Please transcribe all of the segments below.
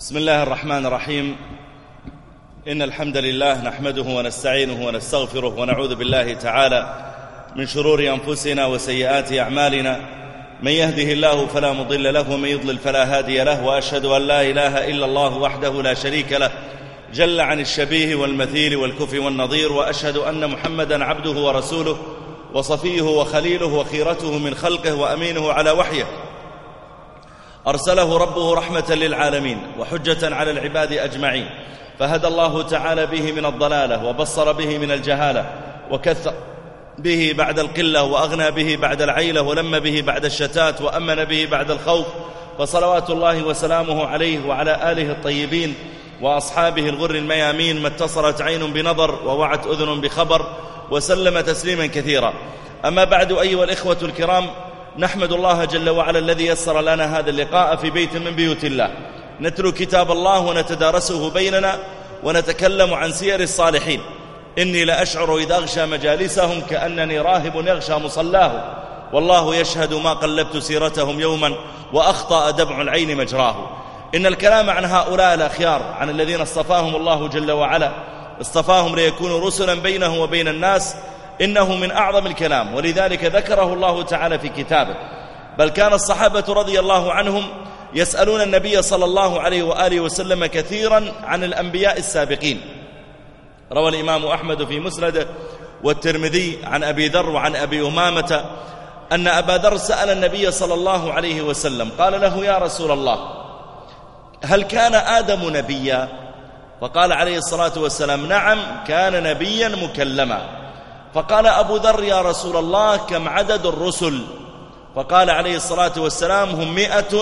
بسم الله الرحمن الرحيم. إن الحمد لله نحمده ونستعينه ونستغفره ونعوذ بالله تعالى من شرور أنفسنا وسيئات أعمالنا. من يهده الله فلا مضل له ومن يضلل فلا هادي له، وأشهد أن لا إله إلا الله وحده لا شريك له جل عن الشبيه والمثيل والكفء والنظير، وأشهد أن محمدا عبده ورسوله وصفيه وخليله وخيرته من خلقه وأمينه على وحيه، أرسله ربه رحمة للعالمين وحجة على العباد أجمعين، فهدى الله تعالى به من الضلالة وبصر به من الجهالة وكثر به بعد القلة وأغنى به بعد العيلة ولم به بعد الشتات وأمن به بعد الخوف، فصلوات الله وسلامه عليه وعلى آله الطيبين وأصحابه الغر الميامين، ما اتصلت عين بنظر ووعت أذن بخبر، وسلم تسليما كثيرا. أما بعد، أيها الإخوة الكرام، نحمد الله جل وعلا الذي يسر لنا هذا اللقاء في بيت من بيوت الله، نتلو كتاب الله ونتدارسه بيننا ونتكلم عن سير الصالحين. إني لأشعر إذا أغشى مجالسهم كأنني راهب يغشى مصلاه، والله يشهد ما قلبت سيرتهم يوما وأخطأ دمع العين مجراه. إن الكلام عن هؤلاء الأخيار، عن الذين اصطفاهم الله جل وعلا، اصطفاهم ليكونوا رسلا بينه وبين الناس، إنه من أعظم الكلام، ولذلك ذكره الله تعالى في كتابه. بل كان الصحابة رضي الله عنهم يسألون النبي صلى الله عليه وآله وسلم كثيرا عن الأنبياء السابقين. روى الإمام أحمد في مسنده والترمذي عن أبي ذر وعن أبي أمامة أن أبا ذر سأل النبي صلى الله عليه وسلم، قال له: يا رسول الله، هل كان آدم نبيا؟ فقال عليه الصلاة والسلام: نعم، كان نبيا مكلما. فقال أبو ذر: يا رسول الله، كم عدد الرسل؟ فقال عليه الصلاة والسلام: هم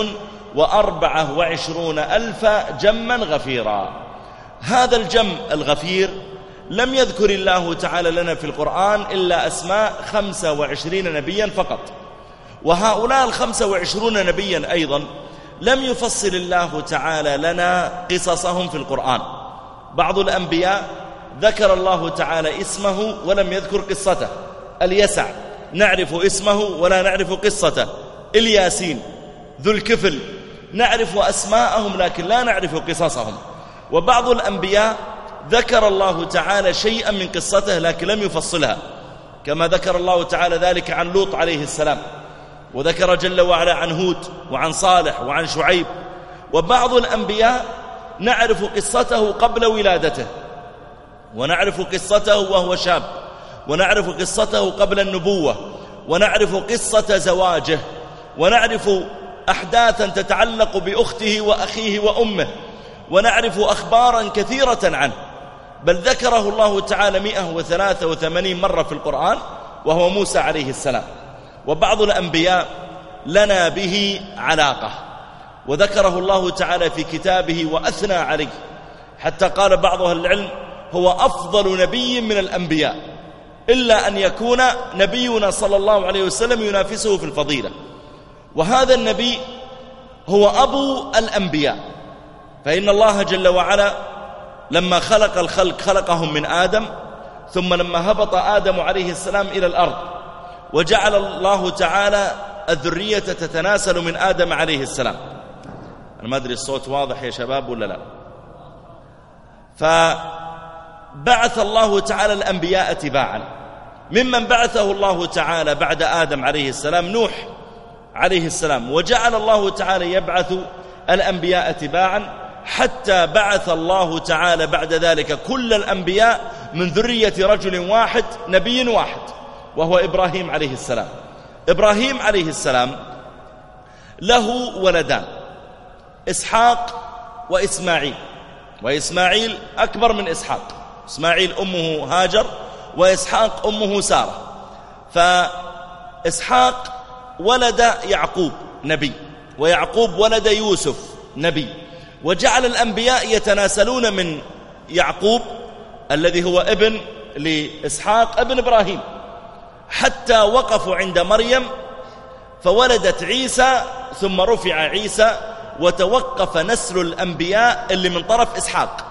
124,000 جما غفيرا. هذا الجم الغفير لم يذكر الله تعالى لنا في القرآن إلا أسماء 25 نبيا فقط، وهؤلاء 25 نبيا أيضا لم يفصل الله تعالى لنا قصصهم في القرآن. بعض الأنبياء ذكر الله تعالى اسمه ولم يذكر قصته. اليسع نعرف اسمه ولا نعرف قصته. الياسين، ذو الكفل، نعرف أسماءهم لكن لا نعرف قصصهم. وبعض الأنبياء ذكر الله تعالى شيئا من قصته لكن لم يفصلها، كما ذكر الله تعالى ذلك عن لوط عليه السلام، وذكر جل وعلا عن هود وعن صالح وعن شعيب. وبعض الأنبياء نعرف قصته قبل ولادته، ونعرف قصته وهو شاب، ونعرف قصته قبل النبوة، ونعرف قصة زواجه، ونعرف أحداثا تتعلق بأخته وأخيه وأمه، ونعرف أخبارا كثيرة عنه. بل ذكره الله تعالى 183 مرة في القرآن، وهو موسى عليه السلام. وبعض الأنبياء لنا به علاقة، وذكره الله تعالى في كتابه وأثنى عليه، حتى قال بعض أهل العلم: هو أفضل نبي من الأنبياء، إلا أن يكون نبينا صلى الله عليه وسلم ينافسه في الفضيلة. وهذا النبي هو أبو الأنبياء، فإن الله جل وعلا لما خلق الخلق خلقهم من آدم، ثم لما هبط آدم عليه السلام إلى الأرض، وجعل الله تعالى الذرية تتناسل من آدم عليه السلام. أنا ما أدري الصوت واضح يا شباب ولا لا؟ فبعث الله تعالى الأنبياء تباعا. ممن بعثه الله تعالى بعد آدم عليه السلام نوح عليه السلام، وجعل الله تعالى يبعث الأنبياء تباعا، حتى بعث الله تعالى بعد ذلك كل الأنبياء من ذرية رجل واحد، نبي واحد، وهو إبراهيم عليه السلام. إبراهيم عليه السلام له ولدان، إسحاق وإسماعيل، وإسماعيل أكبر من إسحاق. إسماعيل أمه هاجر، وإسحاق أمه سارة. فإسحاق ولد يعقوب نبي، ويعقوب ولد يوسف نبي، وجعل الأنبياء يتناسلون من يعقوب الذي هو ابن لإسحاق ابن إبراهيم، حتى وقفوا عند مريم فولدت عيسى، ثم رفع عيسى، وتوقف نسل الأنبياء اللي من طرف إسحاق.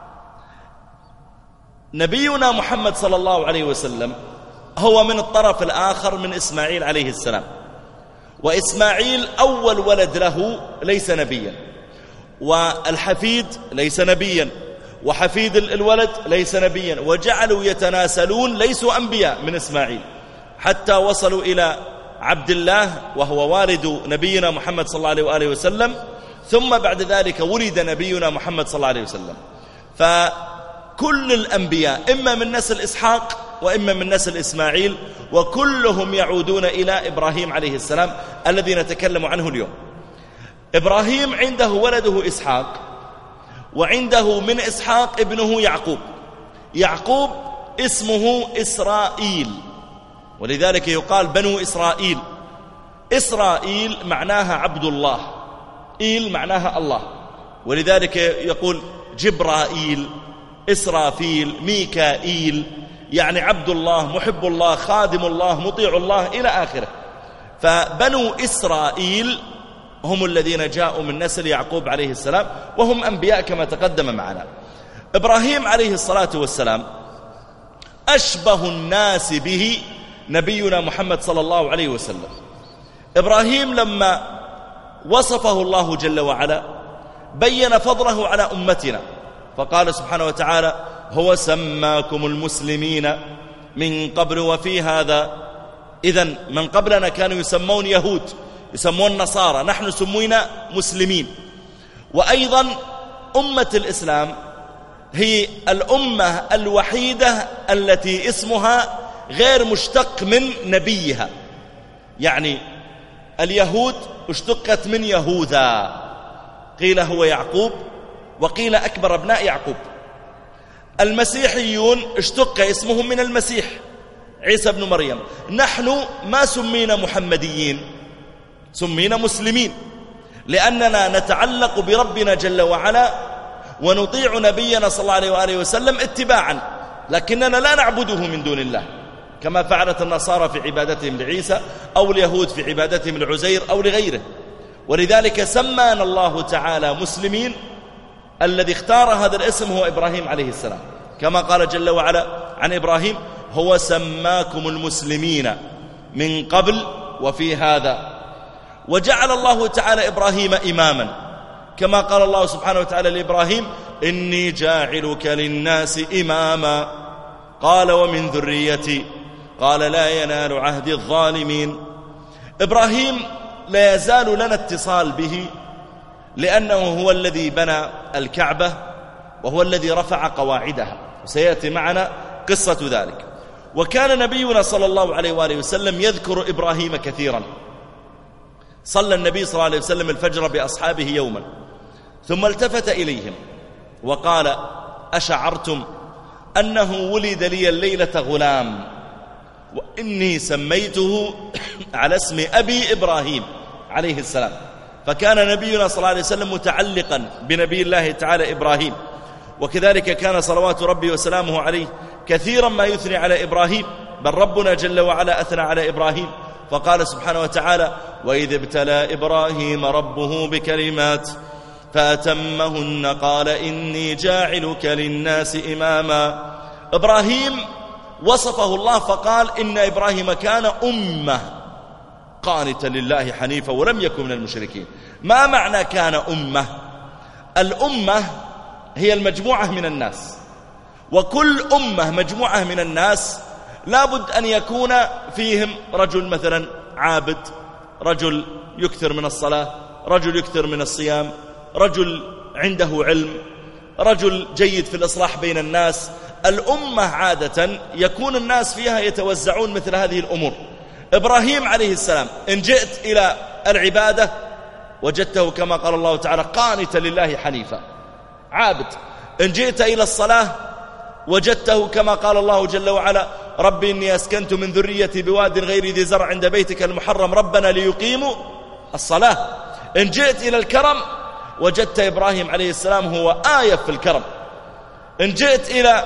نبينا محمد صلى الله عليه وسلم هو من الطرف الآخر من إسماعيل عليه السلام، وإسماعيل أول ولد له ليس نبيا، والحفيد ليس نبيا، وحفيد الولد ليس نبيا، وجعلوا يتناسلون ليسوا أنبياء من إسماعيل حتى وصلوا إلى عبد الله وهو والد نبينا محمد صلى الله عليه وآله وسلم، ثم بعد ذلك ولد نبينا محمد صلى الله عليه وسلم. فكل الأنبياء إما من نسل إسحاق وإما من نسل إسماعيل، وكلهم يعودون إلى إبراهيم عليه السلام الذي نتكلم عنه اليوم. إبراهيم عنده ولده إسحاق، وعنده من إسحاق ابنه يعقوب. يعقوب اسمه إسرائيل، ولذلك يقال بنو إسرائيل. إسرائيل معناها عبد الله، إيل معناها الله، ولذلك يقول جبرائيل، إسرافيل، ميكائيل، يعني عبد الله، محب الله، خادم الله، مطيع الله إلى آخره. فبنو إسرائيل هم الذين جاءوا من نسل يعقوب عليه السلام، وهم أنبياء كما تقدم معنا. إبراهيم عليه الصلاة والسلام أشبه الناس به نبينا محمد صلى الله عليه وسلم. إبراهيم لما وصفه الله جل وعلا بين فضله على أمتنا، فقال سبحانه وتعالى: هو سماكم المسلمين من قبل وفي هذا. إذن من قبلنا كانوا يسمون يهود، يسمون نصارى، نحن سمينا مسلمين. وأيضا أمة الإسلام هي الأمة الوحيدة التي اسمها غير مشتق من نبيها، يعني اليهود اشتقت من يهوذا، قيل هو يعقوب وقيل أكبر أبناء يعقوب. المسيحيون اشتق اسمهم من المسيح عيسى بن مريم. نحن ما سمينا محمديين، سمينا مسلمين، لأننا نتعلق بربنا جل وعلا ونطيع نبينا صلى الله عليه وآله وسلم اتباعا، لكننا لا نعبده من دون الله كما فعلت النصارى في عبادتهم لعيسى، أو اليهود في عبادتهم لعزير أو لغيره. ولذلك سمانا الله تعالى مسلمين. الذي اختار هذا الاسم هو إبراهيم عليه السلام، كما قال جل وعلا عن إبراهيم: هو سماكم المسلمين من قبل وفي هذا. وجعل الله تعالى إبراهيم إماما، كما قال الله سبحانه وتعالى لإبراهيم: إني جاعلك للناس إماما. قال: ومن ذريتي. قال: لا ينال عهد الظالمين. إبراهيم لا يزال لنا اتصال به، لأنه هو الذي بنى الكعبة وهو الذي رفع قواعدها، وسيأتي معنا قصة ذلك. وكان نبينا صلى الله عليه وآله وسلم يذكر إبراهيم كثيرا. صلى النبي صلى الله عليه وسلم الفجر بأصحابه يوما، ثم التفت إليهم وقال: أشعرتم أنه ولد لي الليلة غلام، وإني سميته على اسم أبي إبراهيم عليه السلام. فكان نبينا صلى الله عليه وسلم متعلقا بنبي الله تعالى إبراهيم، وكذلك كان صلوات ربي وسلامه عليه كثيرا ما يثني على إبراهيم، بل ربنا جل وعلا أثنى على إبراهيم فقال سبحانه وتعالى: وإذ ابتلى إبراهيم ربه بكلمات فأتمهن قال إني جاعلك للناس إماما. إبراهيم وصفه الله فقال: إن إبراهيم كان أمة قانتا لله حنيفا ولم يكن من المشركين. ما معنى كان أمة؟ الأمة هي المجموعة من الناس، وكل أمة مجموعة من الناس لابد أن يكون فيهم رجل مثلا عابد، رجل يكثر من الصلاة، رجل يكثر من الصيام، رجل عنده علم، رجل جيد في الإصلاح بين الناس. الأمة عادة يكون الناس فيها يتوزعون مثل هذه الأمور. إبراهيم عليه السلام إن جئت إلى العبادة وجدته كما قال الله تعالى قانتا لله حنيفا عابد. إن جئت إلى الصلاة وجدته كما قال الله جل وعلا: ربي إني أسكنت من ذريتي بواد غير ذي زرع عند بيتك المحرم ربنا ليقيموا الصلاة. إن جئت إلى الكرم وجدت إبراهيم عليه السلام هو آية في الكرم. إن جئت إلى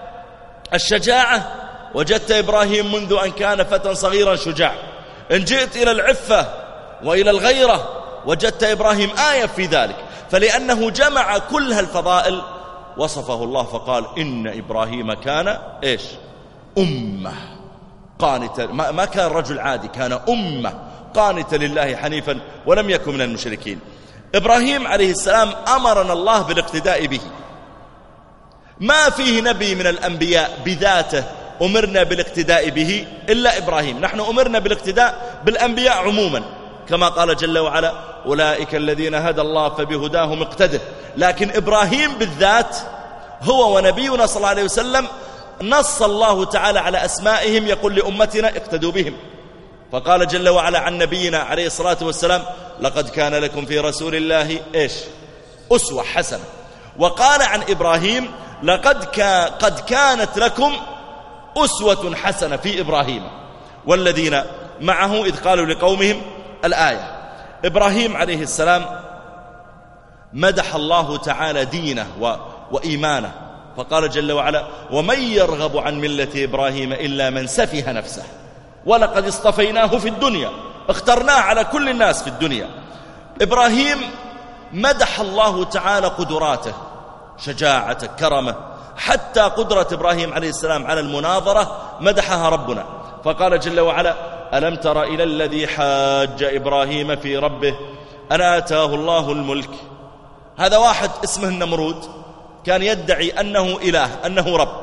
الشجاعة وجدت إبراهيم منذ أن كان فتى صغيرا شجاع. إن جئت إلى العفة وإلى الغيرة وجدت إبراهيم آية في ذلك. فلأنه جمع كل هالفضائل وصفه الله فقال: إن إبراهيم كان إيش؟ أمة قانتا. ما كان رجل عادي، كان أمة قانتا لله حنيفا ولم يكن من المشركين. إبراهيم عليه السلام أمرنا الله بالاقتداء به. ما فيه نبي من الأنبياء بذاته أمرنا بالاقتداء به إلا إبراهيم. نحن أمرنا بالاقتداء بالأنبياء عموما، كما قال جل وعلا: أولئك الذين هدى الله فبهداهم اقتده. لكن إبراهيم بالذات هو ونبينا صلى الله عليه وسلم نص الله تعالى على أسمائهم، يقول لأمتنا اقتدوا بهم. فقال جل وعلا عن نبينا عليه الصلاة والسلام: لقد كان لكم في رسول الله أسوة حسنة. وقال عن إبراهيم: قد كانت لكم أسوة حسنة في إبراهيم والذين معه إذ قالوا لقومهم الآية. إبراهيم عليه السلام مدح الله تعالى دينه وإيمانه، فقال جل وعلا: ومن يرغب عن ملة إبراهيم إلا من سفه نفسه ولقد اصطفيناه في الدنيا، اخترناه على كل الناس في الدنيا. إبراهيم مدح الله تعالى قدراته، شجاعته، كرمه، حتى قدرة إبراهيم عليه السلام على المناظرة مدحها ربنا، فقال جل وعلا: ألم تر إلى الذي حاج إبراهيم في ربه أن آتاه الله الملك. هذا واحد اسمه النمرود كان يدعي أنه إله، أنه رب،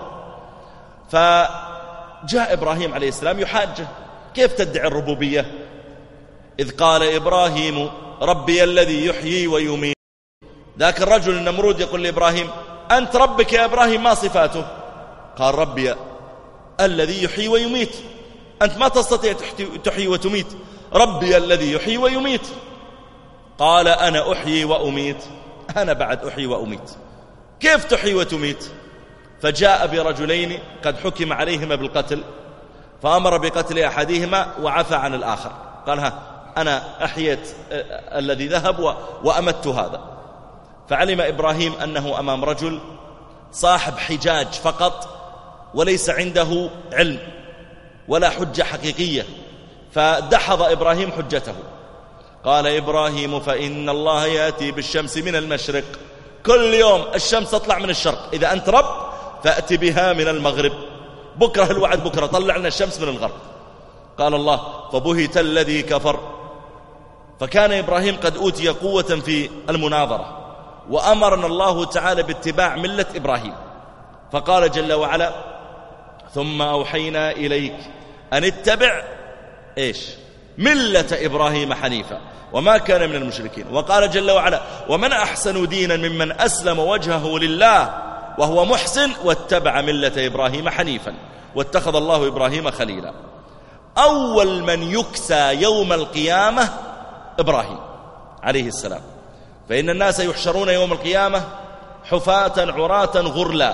فجاء إبراهيم عليه السلام يحاجه: كيف تدعي الربوبية؟ إذ قال إبراهيم ربي الذي يحيي ويميت. ذاك الرجل النمرود يقول لإبراهيم: أنت ربك يا إبراهيم ما صفاته؟ قال: ربي الذي يحيي ويميت. أنت ما تستطيع تحيي وتميت، ربي الذي يحيي ويميت. قال: أنا أحيي وأميت. أنا بعد أحيي وأميت. كيف تحيي وتميت؟ فجاء برجلين قد حكم عليهما بالقتل، فأمر بقتل أحدهما وعفى عن الآخر، قال: أنا أحييت الذي ذهب وأمت هذا. فعلم إبراهيم أنه أمام رجل صاحب حجاج فقط وليس عنده علم ولا حجة حقيقية، فدحض إبراهيم حجته. قال إبراهيم: فإن الله يأتي بالشمس من المشرق، كل يوم الشمس تطلع من الشرق، إذا أنت رب فأتي بها من المغرب، بكرة الوعد بكرة طلع لنا الشمس من الغرب. قال الله: فبهت الذي كفر. فكان إبراهيم قد أوتي قوة في المناظرة، وأمرنا الله تعالى باتباع ملة إبراهيم، فقال جل وعلا: ثم أوحينا إليك أن اتبع ملة إبراهيم حنيفا وما كان من المشركين. وقال جل وعلا: ومن أحسن دينا ممن أسلم وجهه لله وهو محسن واتبع ملة إبراهيم حنيفا واتخذ الله إبراهيم خليلا. أول من يكسى يوم القيامة إبراهيم عليه السلام، فإن الناس يحشرون يوم القيامة حفاة عراة غرلا،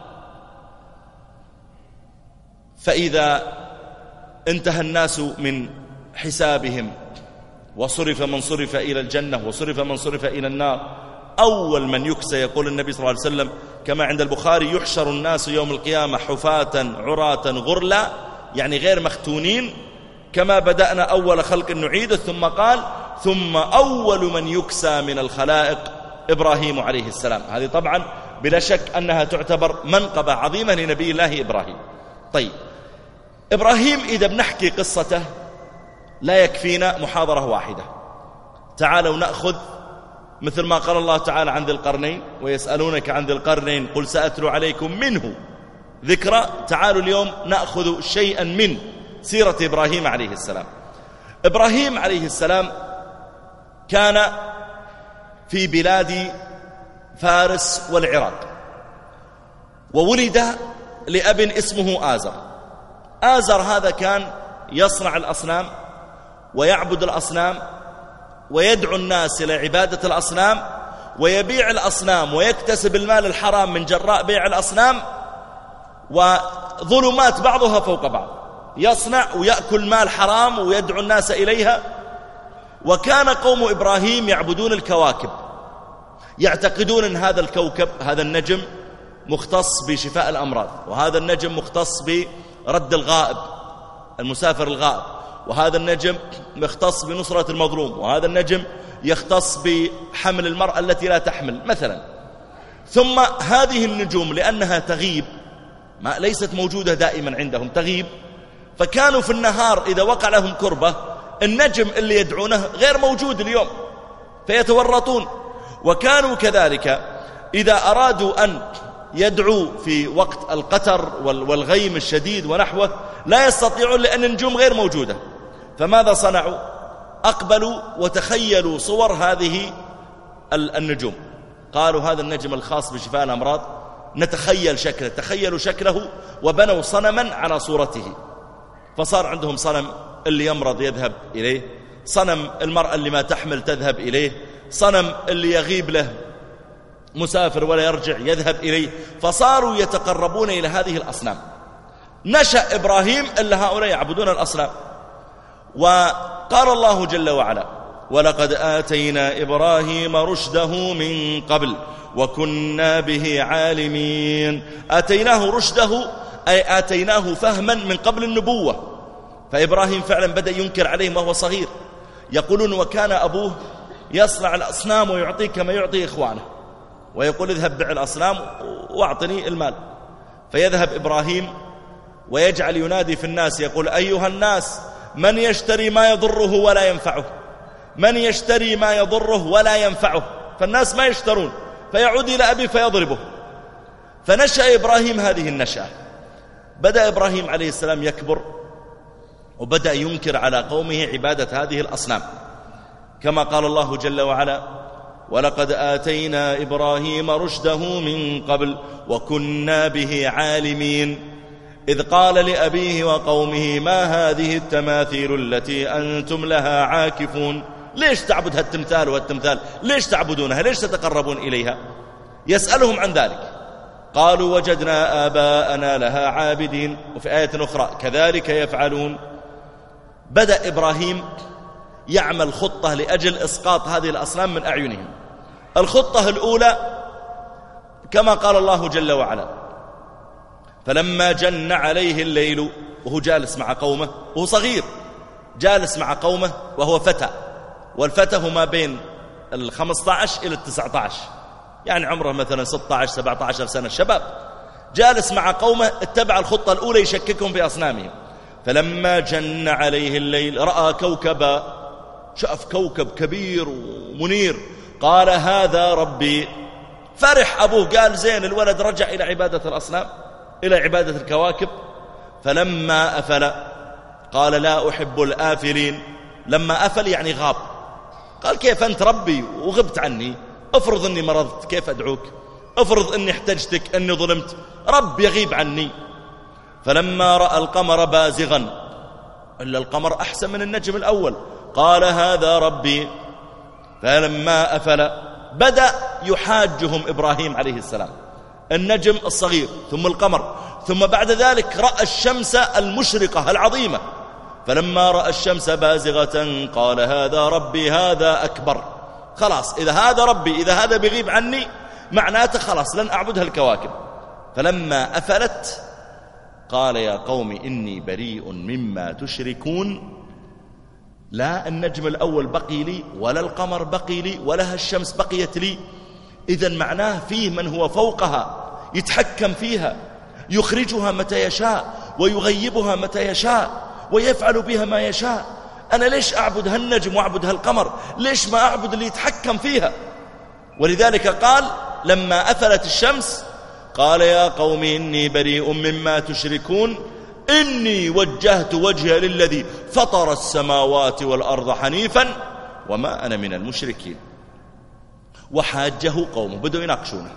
فإذا انتهى الناس من حسابهم وصرف من صرف إلى الجنة وصرف من صرف إلى النار، أول من يكسى، يقول النبي صلى الله عليه وسلم كما عند البخاري: يحشر الناس يوم القيامة حفاة عراة غرلا، يعني غير مختونين، كما بدأنا أول خلق نعيده. ثم قال: ثم أول من يكسى من الخلائق إبراهيم عليه السلام. هذه طبعا بلا شك أنها تعتبر منقبة عظيمة لنبي الله إبراهيم. طيب، إبراهيم إذا بنحكي قصته لا يكفينا محاضرة واحدة. تعالوا نأخذ مثل ما قال الله تعالى عن ذي القرنين: ويسألونك عن ذي القرنين قل سأتلو عليكم منه ذكرى. تعالوا اليوم نأخذ شيئا من سيرة إبراهيم عليه السلام. إبراهيم عليه السلام كان في بلاد فارس والعراق، وولد لأب اسمه آزر. آزر هذا كان يصنع الأصنام ويعبد الأصنام ويدعو الناس إلى عبادة الأصنام ويبيع الأصنام ويكتسب المال الحرام من جراء بيع الأصنام، وظلمات بعضها فوق بعض، يصنع ويأكل مال حرام ويدعو الناس إليها. وكان قوم إبراهيم يعبدون الكواكب، يعتقدون أن هذا الكوكب، هذا النجم مختص بشفاء الأمراض، وهذا النجم مختص برد الغائب، المسافر الغائب، وهذا النجم مختص بنصرة المظلوم، وهذا النجم يختص بحمل المرأة التي لا تحمل مثلا. ثم هذه النجوم لأنها تغيب، ليست موجودة دائما عندهم، تغيب، فكانوا في النهار إذا وقع لهم كربة النجم اللي يدعونه غير موجود اليوم، فيتورطون. وكانوا كذلك إذا أرادوا أن يدعوا في وقت القتر والغيم الشديد ونحوه لا يستطيعون لأن النجوم غير موجودة. فماذا صنعوا؟ أقبلوا وتخيلوا صور هذه النجوم. قالوا هذا النجم الخاص بشفاء الأمراض نتخيل شكله، تخيلوا شكله وبنوا صنما على صورته. فصار عندهم صنم اللي يمرض يذهب إليه، صنم المرأة اللي ما تحمل تذهب إليه، صنم اللي يغيب له مسافر ولا يرجع يذهب إليه. فصاروا يتقربون إلى هذه الأصنام. نشأ إبراهيم إلا هؤلاء يعبدون الأصنام. وقال الله جل وعلا: ولقد آتينا إبراهيم رشده من قبل وكنا به عالمين. آتيناه رشده أي آتيناه فهما من قبل النبوة. فإبراهيم فعلا بدأ ينكر عليهم وهو صغير. يقولون وكان أبوه يصنع الأصنام ويعطيه كما يعطي إخوانه، ويقول اذهب بع الأصنام واعطني المال. فيذهب إبراهيم ويجعل ينادي في الناس يقول: أيها الناس، من يشتري ما يضره ولا ينفعه، من يشتري ما يضره ولا ينفعه. فالناس ما يشترون، فيعود إلى أبيه فيضربه. فنشأ إبراهيم هذه النشأة. بدأ إبراهيم عليه السلام يكبر وبدأ ينكر على قومه عبادة هذه الأصنام، كما قال الله جل وعلا: ولقد آتينا إبراهيم رشده من قبل وكنا به عالمين إذ قال لأبيه وقومه ما هذه التماثيل التي أنتم لها عاكفون. ليش تعبد هالتمثال والتمثال؟ ليش تعبدونها؟ ليش تتقربون إليها؟ يسألهم عن ذلك. قالوا وجدنا آباءنا لها عابدين. وفي آية أخرى كذلك يفعلون. بدأ إبراهيم يعمل خطة لأجل إسقاط هذه الأصنام من أعينهم. الخطة الأولى كما قال الله جل وعلا: فلما جن عليه الليل، وهو جالس مع قومه وهو صغير، جالس مع قومه وهو فتى، والفتى هو ما بين 15 إلى 19، يعني عمره مثلا 16 17 سنة، شباب، جالس مع قومه، اتبع الخطة الأولى يشككهم في أصنامهم. فلما جن عليه الليل رأى كوكبا، شاف كوكب كبير ومنير، قال هذا ربي. فرح أبوه، قال زين الولد رجع إلى عبادة الأصنام، إلى عبادة الكواكب. فلما أفل قال لا أحب الآفلين. لما أفل يعني غاب. قال كيف أنت ربي وغبت عني؟ افرض أني مرضت كيف أدعوك؟ افرض أني احتجتك، أني ظلمت، رب يغيب عني. فلما رأى القمر بازغا، إلا القمر أحسن من النجم الأول، قال هذا ربي. فلما أفل بدأ يحاجهم إبراهيم عليه السلام، النجم الصغير ثم القمر، ثم بعد ذلك رأى الشمس المشرقة العظيمة. فلما رأى الشمس بازغة قال هذا ربي هذا أكبر. خلاص، إذا هذا ربي، إذا هذا بيغيب عني، معناته خلاص لن أعبدها الكواكب. فلما أفلت قال يا قوم إني بريء مما تشركون. لا النجم الأول بقي لي، ولا القمر بقي لي، ولا الشمس بقيت لي. إذن معناه فيه من هو فوقها يتحكم فيها، يخرجها متى يشاء ويغيبها متى يشاء ويفعل بها ما يشاء. أنا ليش أعبد هالنجم وأعبد هالقمر؟ ليش ما أعبد اللي يتحكم فيها؟ ولذلك قال لما أفلت الشمس قال يا قوم إني بريء مما تشركون إني وجهت وجهي للذي فطر السماوات والأرض حنيفا وما أنا من المشركين. وحاجه قومه، بدأوا يناقشونه،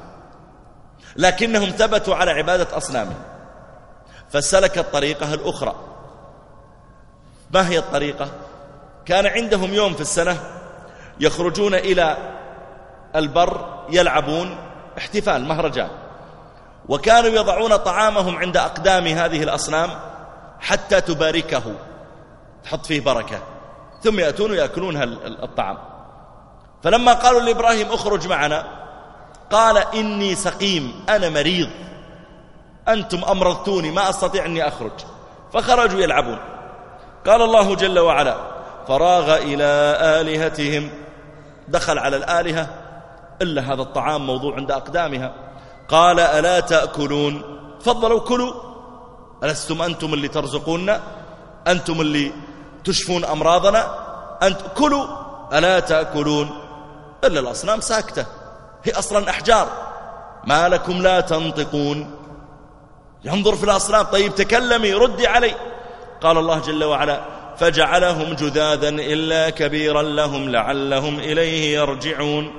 لكنهم ثبتوا على عبادة أصنامهم. فسلك الطريقة الأخرى. ما هي الطريقة؟ كان عندهم يوم في السنة يخرجون إلى البر يلعبون، احتفال مهرجان، وكانوا يضعون طعامهم عند أقدام هذه الأصنام حتى تباركه، تحط فيه بركة، ثم يأتون ويأكلون الطعام. فلما قالوا لإبراهيم اخرج معنا قال إني سقيم، أنا مريض، أنتم أمرضتوني، ما أستطيع أني أخرج. فخرجوا يلعبون. قال الله جل وعلا فراغ إلى آلهتهم، دخل على الآلهة إلا هذا الطعام موضوع عند أقدامها. قال ألا تأكلون؟ تفضلوا كلوا، ألستم أنتم اللي ترزقوننا، أنتم اللي تشفون أمراضنا، أنت كلوا، ألا تأكلون؟ إلا الأصنام ساكتة، هي أصلا أحجار. ما لكم لا تنطقون؟ ينظر في الأصنام، طيب تكلمي ردي علي. قال الله جل وعلا: فجعلهم جذاذا إلا كبيرا لهم لعلهم إليه يرجعون.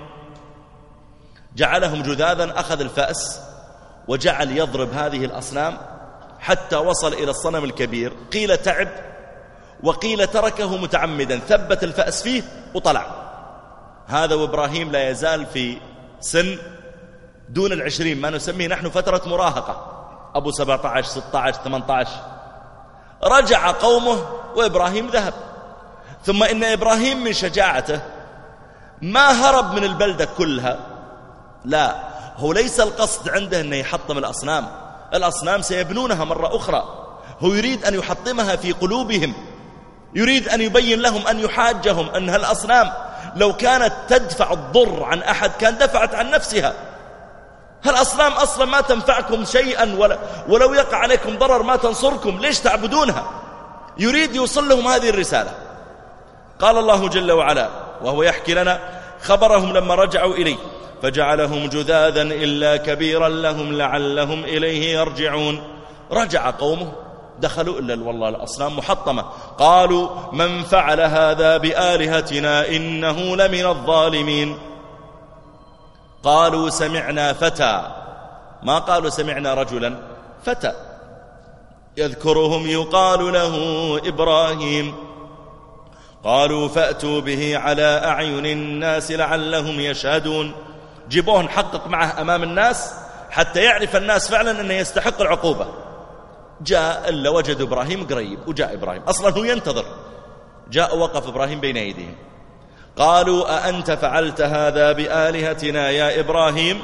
جعلهم جذاذا، أخذ الفأس وجعل يضرب هذه الأصنام حتى وصل إلى الصنم الكبير. قيل تعب وقيل تركه متعمدا، ثبت الفأس فيه وطلع. هذا وإبراهيم لا يزال في سن دون 20، ما نسميه نحن فترة مراهقة، أبو 17 16 18. رجع قومه وإبراهيم ذهب. ثم إن إبراهيم من شجاعته ما هرب من البلدة كلها، لا، هو ليس القصد عنده أنه يحطم الأصنام. الأصنام سيبنونها مرة أخرى، هو يريد أن يحطمها في قلوبهم، يريد أن يبين لهم، أن يحاجهم أن هالأصنام لو كانت تدفع الضر عن أحد كان دفعت عن نفسها. هالأصنام أصلا ما تنفعكم شيئا، ولو يقع عليكم ضرر ما تنصركم، ليش تعبدونها؟ يريد يوصل لهم هذه الرسالة. قال الله جل وعلا وهو يحكي لنا خبرهم لما رجعوا إليه: فجعلهم جذاذا إلا كبيرا لهم لعلهم إليه يرجعون. رجع قومه، دخلوا إلا والله الأصنام محطمة. قالوا: من فعل هذا بآلهتنا إنه لمن الظالمين. قالوا: سمعنا فتى، ما قالوا سمعنا رجلا، فتى يذكرهم يقال له إبراهيم. قالوا: فأتوا به على أعين الناس لعلهم يشهدون. جيبوه نحقق معه أمام الناس حتى يعرف الناس فعلا أنه يستحق العقوبة. جاء إلا وجد إبراهيم قريب، وجاء إبراهيم أصلا هو ينتظر، جاء وقف إبراهيم بين أيديهم. قالوا: أأنت فعلت هذا بآلهتنا يا إبراهيم؟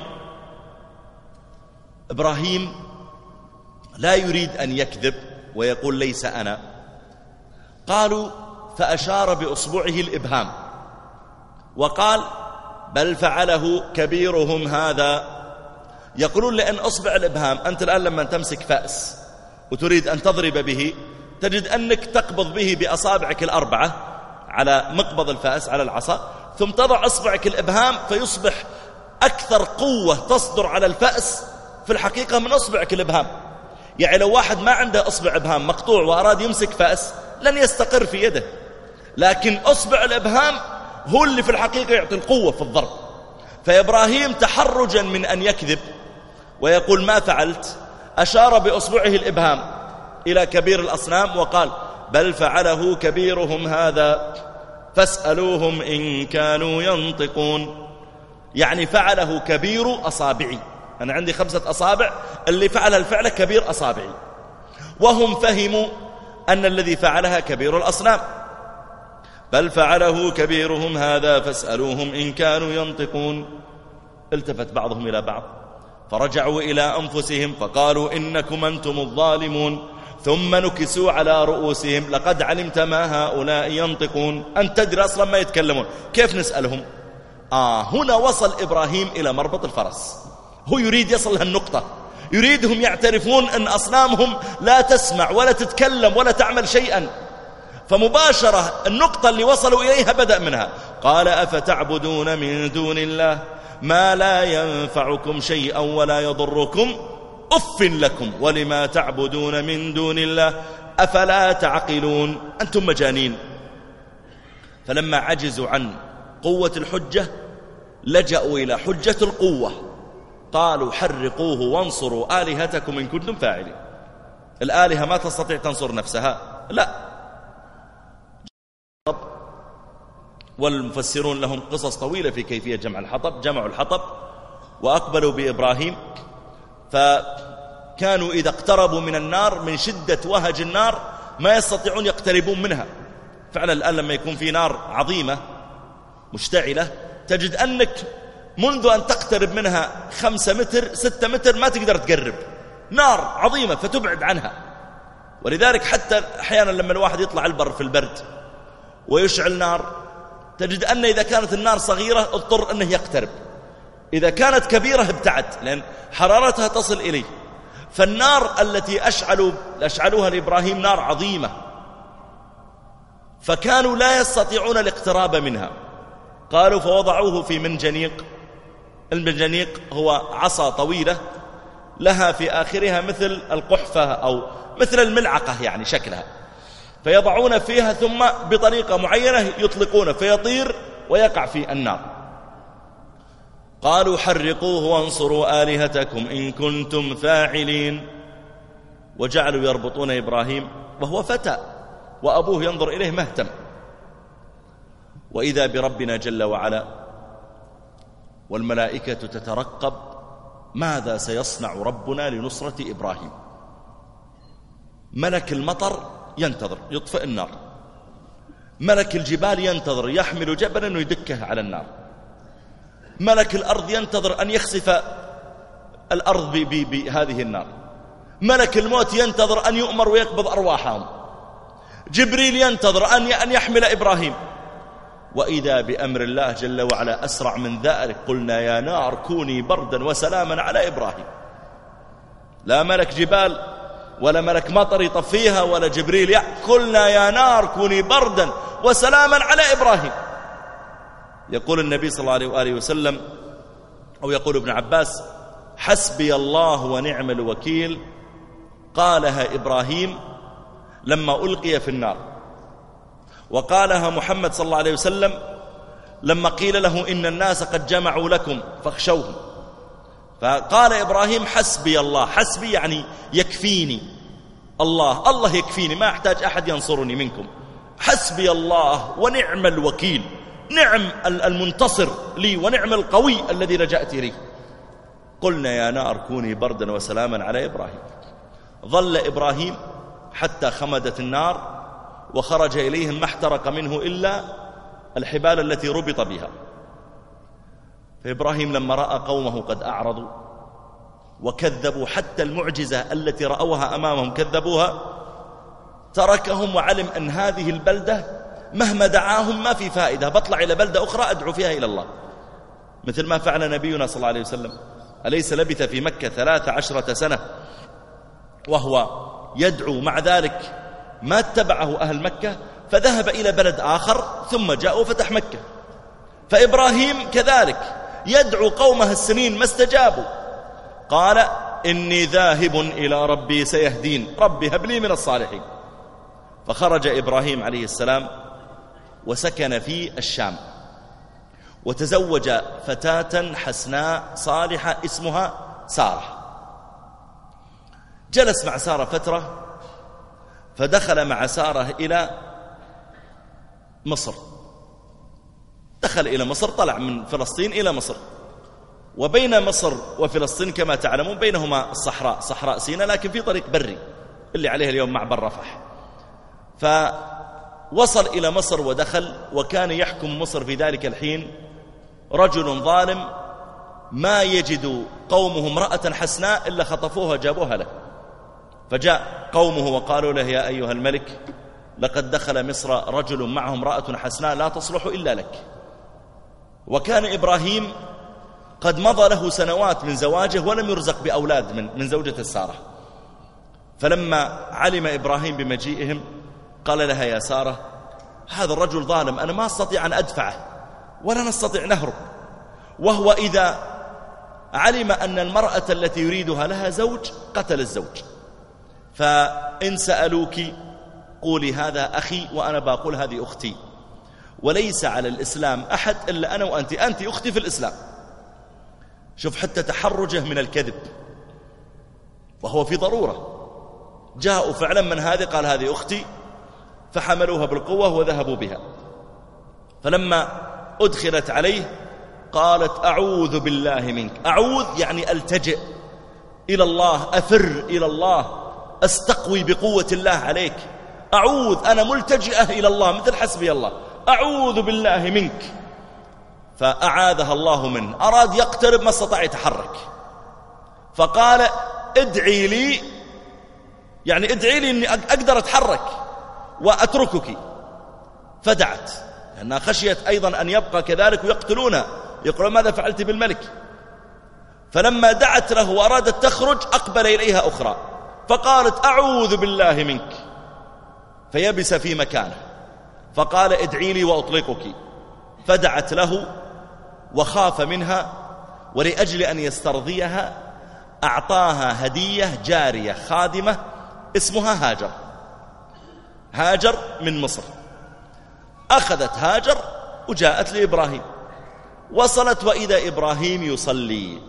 إبراهيم لا يريد أن يكذب ويقول ليس أنا. قالوا: فأشار بأصبعه الإبهام وقال: بل فعله كبيرهم هذا. يقولون لأن أصبع الإبهام، أنت الآن لما تمسك فأس وتريد أن تضرب به تجد أنك تقبض به بأصابعك الأربعة على مقبض الفأس على العصا، ثم تضع أصبعك الإبهام فيصبح أكثر قوة تصدر على الفأس في الحقيقة من أصبعك الإبهام. يعني لو واحد ما عنده أصبع إبهام مقطوع وأراد يمسك فأس لن يستقر في يده، لكن أصبع الإبهام هو اللي في الحقيقة يعطي القوة في الضرب. فإبراهيم تحرجا من أن يكذب ويقول ما فعلت، أشار بأصبعه الإبهام إلى كبير الأصنام وقال: بل فعله كبيرهم هذا فاسألوهم إن كانوا ينطقون. يعني فعله كبير أصابعي، أنا عندي 5 أصابع، اللي فعل الفعل كبير أصابعي. وهم فهموا أن الذي فعلها كبير الأصنام. بل فعله كبيرهم هذا فاسألوهم إن كانوا ينطقون. التفت بعضهم إلى بعض فرجعوا إلى أنفسهم فقالوا: إنكم أنتم الظالمون. ثم نكسوا على رؤوسهم: لقد علمت ما هؤلاء ينطقون. أنت تدري أصلا ما يتكلمون، كيف نسألهم؟ هنا وصل إبراهيم إلى مربط الفرس. هو يريد يصل هالنقطة، يريدهم يعترفون أن أصنامهم لا تسمع ولا تتكلم ولا تعمل شيئا. فمباشرة النقطة اللي وصلوا إليها بدأ منها. قال: أفتعبدون من دون الله ما لا ينفعكم شيئا ولا يضركم أف لكم ولما تعبدون من دون الله أفلا تعقلون. أنتم مجانين. فلما عجزوا عن قوة الحجة لجأوا إلى حجة القوة. قالوا: حرقوه وانصروا آلهتكم إن كنتم فاعلين. الآلهة ما تستطيع تنصر نفسها، لا. والمفسرون لهم قصص طويلة في كيفية جمع الحطب. جمعوا الحطب وأقبلوا بإبراهيم، فكانوا إذا اقتربوا من النار من شدة وهج النار ما يستطيعون يقتربون منها. فعلا الآن لما يكون في نار عظيمة مشتعلة تجد أنك منذ أن تقترب منها 5 متر 6 متر ما تقدر تقرب، نار عظيمة فتبعد عنها. ولذلك حتى أحيانا لما الواحد يطلع البر في البرد ويشعل نار تجد أن إذا كانت النار صغيرة اضطر أنه يقترب، إذا كانت كبيرة ابتعد لأن حرارتها تصل إليه. فالنار التي أشعلوها لإبراهيم نار عظيمة، فكانوا لا يستطيعون الاقتراب منها. قالوا فوضعوه في منجنيق. المنجنيق هو عصا طويلة لها في آخرها مثل القحفة أو مثل الملعقة يعني شكلها، فيضعون فيها ثم بطريقة معينة يطلقونه فيطير ويقع في النار. قالوا حرقوه وانصروا آلهتكم إن كنتم فاعلين. وجعلوا يربطون إبراهيم وهو فتى وأبوه ينظر إليه مهتم. وإذا بربنا جل وعلا والملائكة تترقب ماذا سيصنع ربنا لنصرة إبراهيم. ملك المطر ينتظر يطفئ النار، ملك الجبال ينتظر يحمل جبلا ويدكه على النار، ملك الأرض ينتظر أن يخسف الأرض بهذه النار، ملك الموت ينتظر أن يؤمر ويقبض أرواحهم، جبريل ينتظر أن يحمل إبراهيم. وإذا بأمر الله جل وعلا أسرع من ذلك. قلنا يا نار كوني بردا وسلاما على إبراهيم. لا ملك جبال ولا ملك مطر يطفيها ولا جبريل قلنا يا نار كوني بردا وسلاما على إبراهيم. يقول النبي صلى الله عليه وآله وسلم أو يقول ابن عباس حسبي الله ونعم الوكيل قالها إبراهيم لما ألقي في النار، وقالها محمد صلى الله عليه وسلم لما قيل له إن الناس قد جمعوا لكم فاخشوهم، فقال إبراهيم حسبي الله. حسبي يعني يكفيني الله يكفيني، ما أحتاج أحد ينصرني منكم. حسبي الله ونعم الوكيل، نعم المنتصر لي ونعم القوي الذي لجأت إليه. قلنا يا نار كوني بردا وسلاما على إبراهيم. ظل إبراهيم حتى خمدت النار وخرج إليهم ما احترق منه إلا الحبال التي ربط بها. فإبراهيم لما رأى قومه قد أعرضوا وكذبوا حتى المعجزة التي رأوها أمامهم كذبوها، تركهم وعلم أن هذه البلدة مهما دعاهم ما في فائدة، بطلع إلى بلدة أخرى أدعو فيها إلى الله، مثل ما فعل نبينا صلى الله عليه وسلم. أليس لبث في مكة 13 سنة وهو يدعو، مع ذلك ما اتبعه أهل مكة فذهب إلى بلد آخر ثم جاء وفتح مكة. فإبراهيم كذلك يدعو قومه السنين ما استجابوا، قال إني ذاهب إلى ربي سيهدين، ربي هب لي من الصالحين. فخرج إبراهيم عليه السلام وسكن في الشام، وتزوج فتاة حسناء صالحة اسمها سارة. جلس مع سارة فترة، فدخل مع سارة إلى مصر. دخل إلى مصر، طلع من فلسطين إلى مصر، وبين مصر وفلسطين كما تعلمون بينهما الصحراء، صحراء سيناء، لكن في طريق بري اللي عليه اليوم معبر رفح. فوصل إلى مصر ودخل، وكان يحكم مصر في ذلك الحين رجل ظالم ما يجد قومه امرأة حسناء إلا خطفوها جابوها له. فجاء قومه وقالوا له يا أيها الملك لقد دخل مصر رجل معه امرأة حسناء لا تصلح إلا لك. وكان إبراهيم قد مضى له سنوات من زواجه ولم يرزق بأولاد من زوجة سارة. فلما علم إبراهيم بمجيئهم قال لها يا سارة هذا الرجل ظالم، أنا ما أستطيع أن أدفعه ولا نستطيع نهرب، وهو إذا علم أن المرأة التي يريدها لها زوج قتل الزوج، فإن سألوك قولي هذا أخي وأنا بقول هذه أختي، وليس على الإسلام أحد إلا أنا وأنت، أنت أختي في الإسلام. شوف حتى تحرجه من الكذب وهو في ضرورة. جاءوا فعلا من هذه قال هذه أختي، فحملوها بالقوة وذهبوا بها. فلما أدخلت عليه قالت أعوذ بالله منك. أعوذ يعني ألتجئ إلى الله، أفر إلى الله، أستقوي بقوة الله عليك، أعوذ، أنا ملتجئة إلى الله، مثل حسبي الله، أعوذ بالله منك. فأعاذها الله منه، أراد يقترب ما استطاع يتحرك، فقال ادعي لي، يعني ادعي لي أني أقدر أتحرك وأتركك. فدعت لأنها خشيت أيضا أن يبقى كذلك ويقتلونها، يقولون ماذا فعلت بالملك. فلما دعت له وأرادت تخرج أقبل إليها أخرى فقالت أعوذ بالله منك، فيبس في مكانه، فقال ادعي لي وأطلقك. فدعت له وخاف منها، ولأجل أن يسترضيها أعطاها هدية جارية خادمة اسمها هاجر. هاجر من مصر. أخذت هاجر وجاءت لإبراهيم، وصلت وإذا إبراهيم يصلي.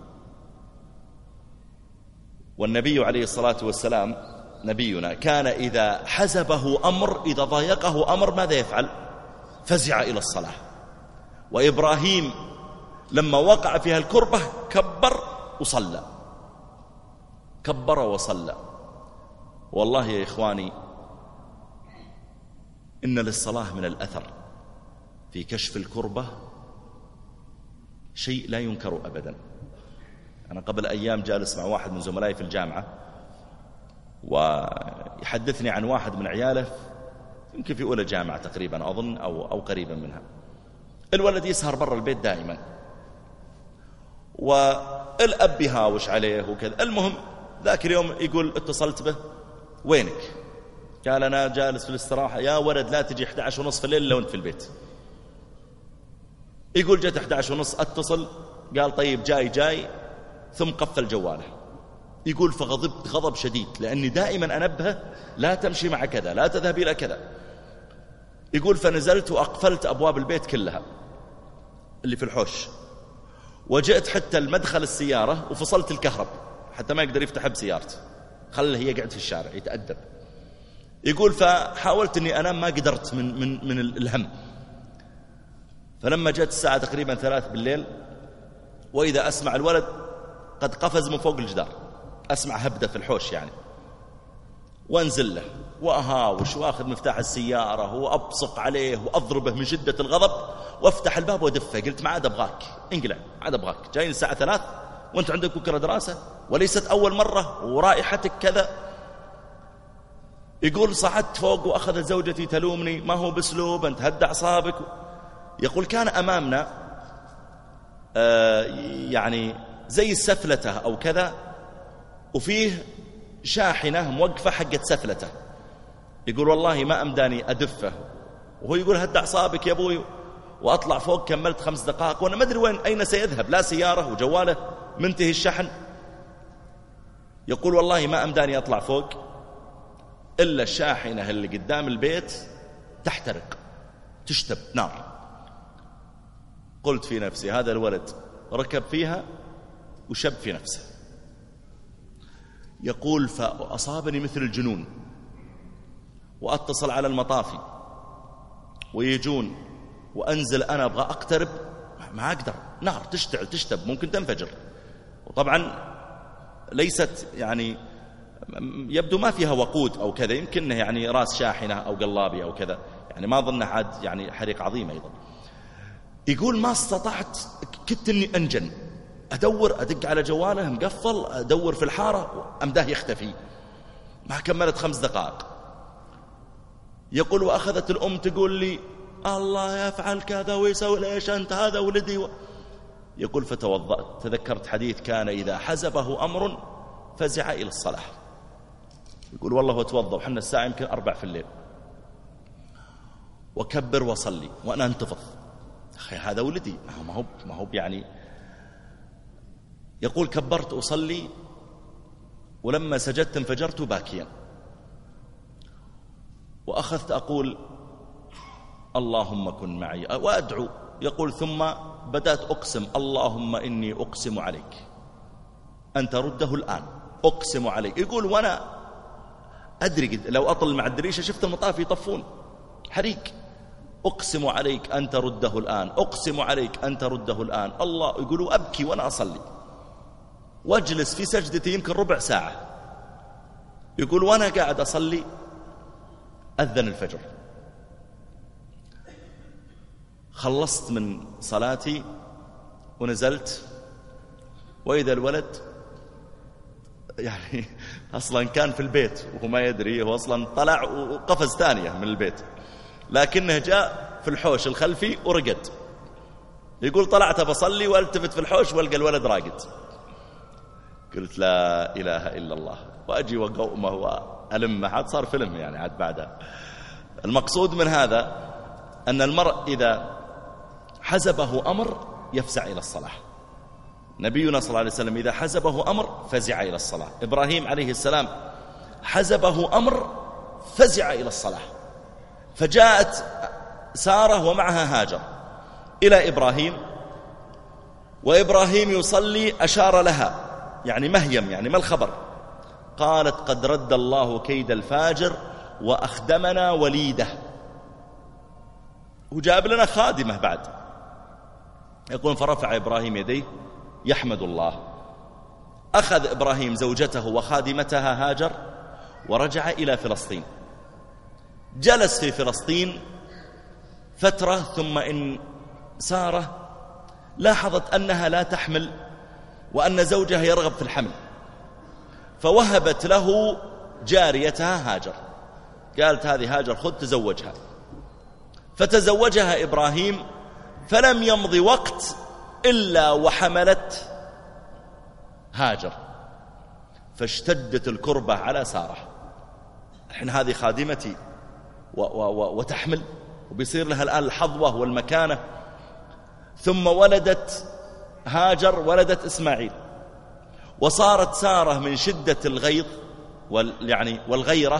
والنبي عليه الصلاة والسلام نبينا كان إذا حزبه أمر، إذا ضايقه أمر، ماذا يفعل؟ فزع إلى الصلاة. وإبراهيم لما وقع فيها الكربة كبر وصلى، كبر وصلى. والله يا إخواني إن للصلاة من الأثر في كشف الكربة شيء لا ينكر أبدا. أنا قبل أيام جالس مع واحد من زملائي في الجامعة، ويحدثني عن واحد من عياله يمكن في أولى جامعة تقريبا أظن أو قريبا منها. الولد يسهر برا البيت دائما، والأب يهاوش عليه وكذا. المهم ذاك اليوم يقول اتصلت به، وينك؟ قال أنا جالس في الاستراحة. يا ولد لا تجي 11:30 في الليل إلا وانت في البيت. يقول جت 11:30 اتصل، قال طيب جاي، ثم قفل جواله. يقول فغضبت غضب شديد، لأني دائما أنبهه لا تمشي مع كذا، لا تذهب إلى كذا. يقول فنزلت وأقفلت أبواب البيت كلها اللي في الحوش، وجئت حتى المدخل السيارة وفصلت الكهرب حتى ما يقدر يفتح بسيارته، خله يقعد في الشارع يتأدب. يقول فحاولت أني أنام ما قدرت من الهم. فلما جت الساعة تقريبا 3 بالليل، وإذا أسمع الولد قد قفز من فوق الجدار، أسمع هبدة في الحوش يعني، وانزل له وأهاوش وأخذ مفتاح السيارة وأبصق عليه وأضربه من شدة الغضب، وافتح الباب ودفه. قلت ما عاد أبغاك، انقلع، ما عاد أبغاك، جايين الساعة 3 وانت عندك بكرة دراسة وليست أول مرة ورائحتك كذا. يقول صعدت فوق وأخذت زوجتي تلومني، ما هو بأسلوب، أنت هد أعصابك. يقول كان أمامنا يعني زي السفلته أو كذا، وفيه شاحنة موقفة حقت سفلته. يقول والله ما أمداني أدفه، وهو يقول هد أعصابك يا أبوي، وأطلع فوق. كملت 5 دقائق وأنا ما أدري أين سيذهب، لا سيارة وجواله منتهي الشحن. يقول والله ما أمداني أطلع فوق إلا الشاحنة اللي قدام البيت تحترق، تشتب نار. قلت في نفسي هذا الولد ركب فيها وشب في نفسه. يقول فأصابني مثل الجنون، وأتصل على المطافي ويجون، وأنزل أنا أبغى أقترب ما أقدر، نار تشتعل تشتب ممكن تنفجر. وطبعا ليست يعني يبدو ما فيها وقود أو كذا، يمكن يعني راس شاحنة أو قلابي أو كذا، يعني ما ظن عاد يعني حريق عظيم أيضا. يقول ما استطعت، كنت أني أنجن، أدور أدق على جواله مقفل، أدور في الحارة أمداه يختفي. ما كملت 5 دقائق. يقول وأخذت الأم تقول لي الله يفعل كذا ويسوي ليش أنت هذا ولدي يقول فتوضأت، تذكرت حديث كان إذا حزبه أمر فزع إلى الصلاة. يقول والله وتوضأ وحنا الساعة يمكن 4 في الليل، وكبر وصلي وأنا انتفض، أخي هذا ولدي ما هو يعني. يقول كبرت أصلي، ولما سجدت انفجرت باكيا، وأخذت أقول اللهم كن معي وأدعو. يقول ثم بدأت أقسم اللهم إني أقسم عليك أن ترده الآن، أقسم عليك. يقول وأنا أدري لو أطل مع الدريشة شفت المطاف يطفون حريق. أقسم عليك أن ترده الآن، أقسم عليك أن ترده الآن. الله. يقولوا أبكي وأنا أصلي، واجلس في سجدتي يمكن ربع ساعة. يقول وأنا قاعد أصلي أذن الفجر، خلصت من صلاتي ونزلت، وإذا الولد يعني أصلا كان في البيت وهو ما يدري، هو أصلا طلع وقفز ثانية من البيت، لكنه جاء في الحوش الخلفي ورقد. يقول طلعت بصلي والتفت في الحوش والقى الولد راقد. قلت لا إله إلا الله، وأجي وقومه وألمه. عاد صار فيلم يعني عاد بعدها. المقصود من هذا أن المرء إذا حزبه أمر يفزع إلى الصلاة. نبينا صلى الله عليه وسلم إذا حزبه أمر فزع إلى الصلاة. إبراهيم عليه السلام حزبه أمر فزع إلى الصلاة. فجاءت سارة ومعها هاجر إلى إبراهيم، وإبراهيم يصلي، أشار لها يعني مهيم، يعني ما الخبر؟ قالت قد رد الله كيد الفاجر وأخدمنا وليده. وجاب لنا خادمة بعد. يقول فرفع إبراهيم يديه يحمد الله. أخذ إبراهيم زوجته وخادمتها هاجر ورجع إلى فلسطين. جلس في فلسطين فترة، ثم إن سارة لاحظت أنها لا تحمل وأن زوجها يرغب في الحمل، فوهبت له جاريتها هاجر. قالت هذه هاجر خذ تزوجها. فتزوجها إبراهيم، فلم يمض وقت إلا وحملت هاجر. فاشتدت الكربة على سارة، الحين هذه خادمتي وتحمل، وبيصير لها الآن الحظوة والمكانة. ثم ولدت هاجر، ولدت إسماعيل. وصارت سارة من شدة الغيظ والغيرة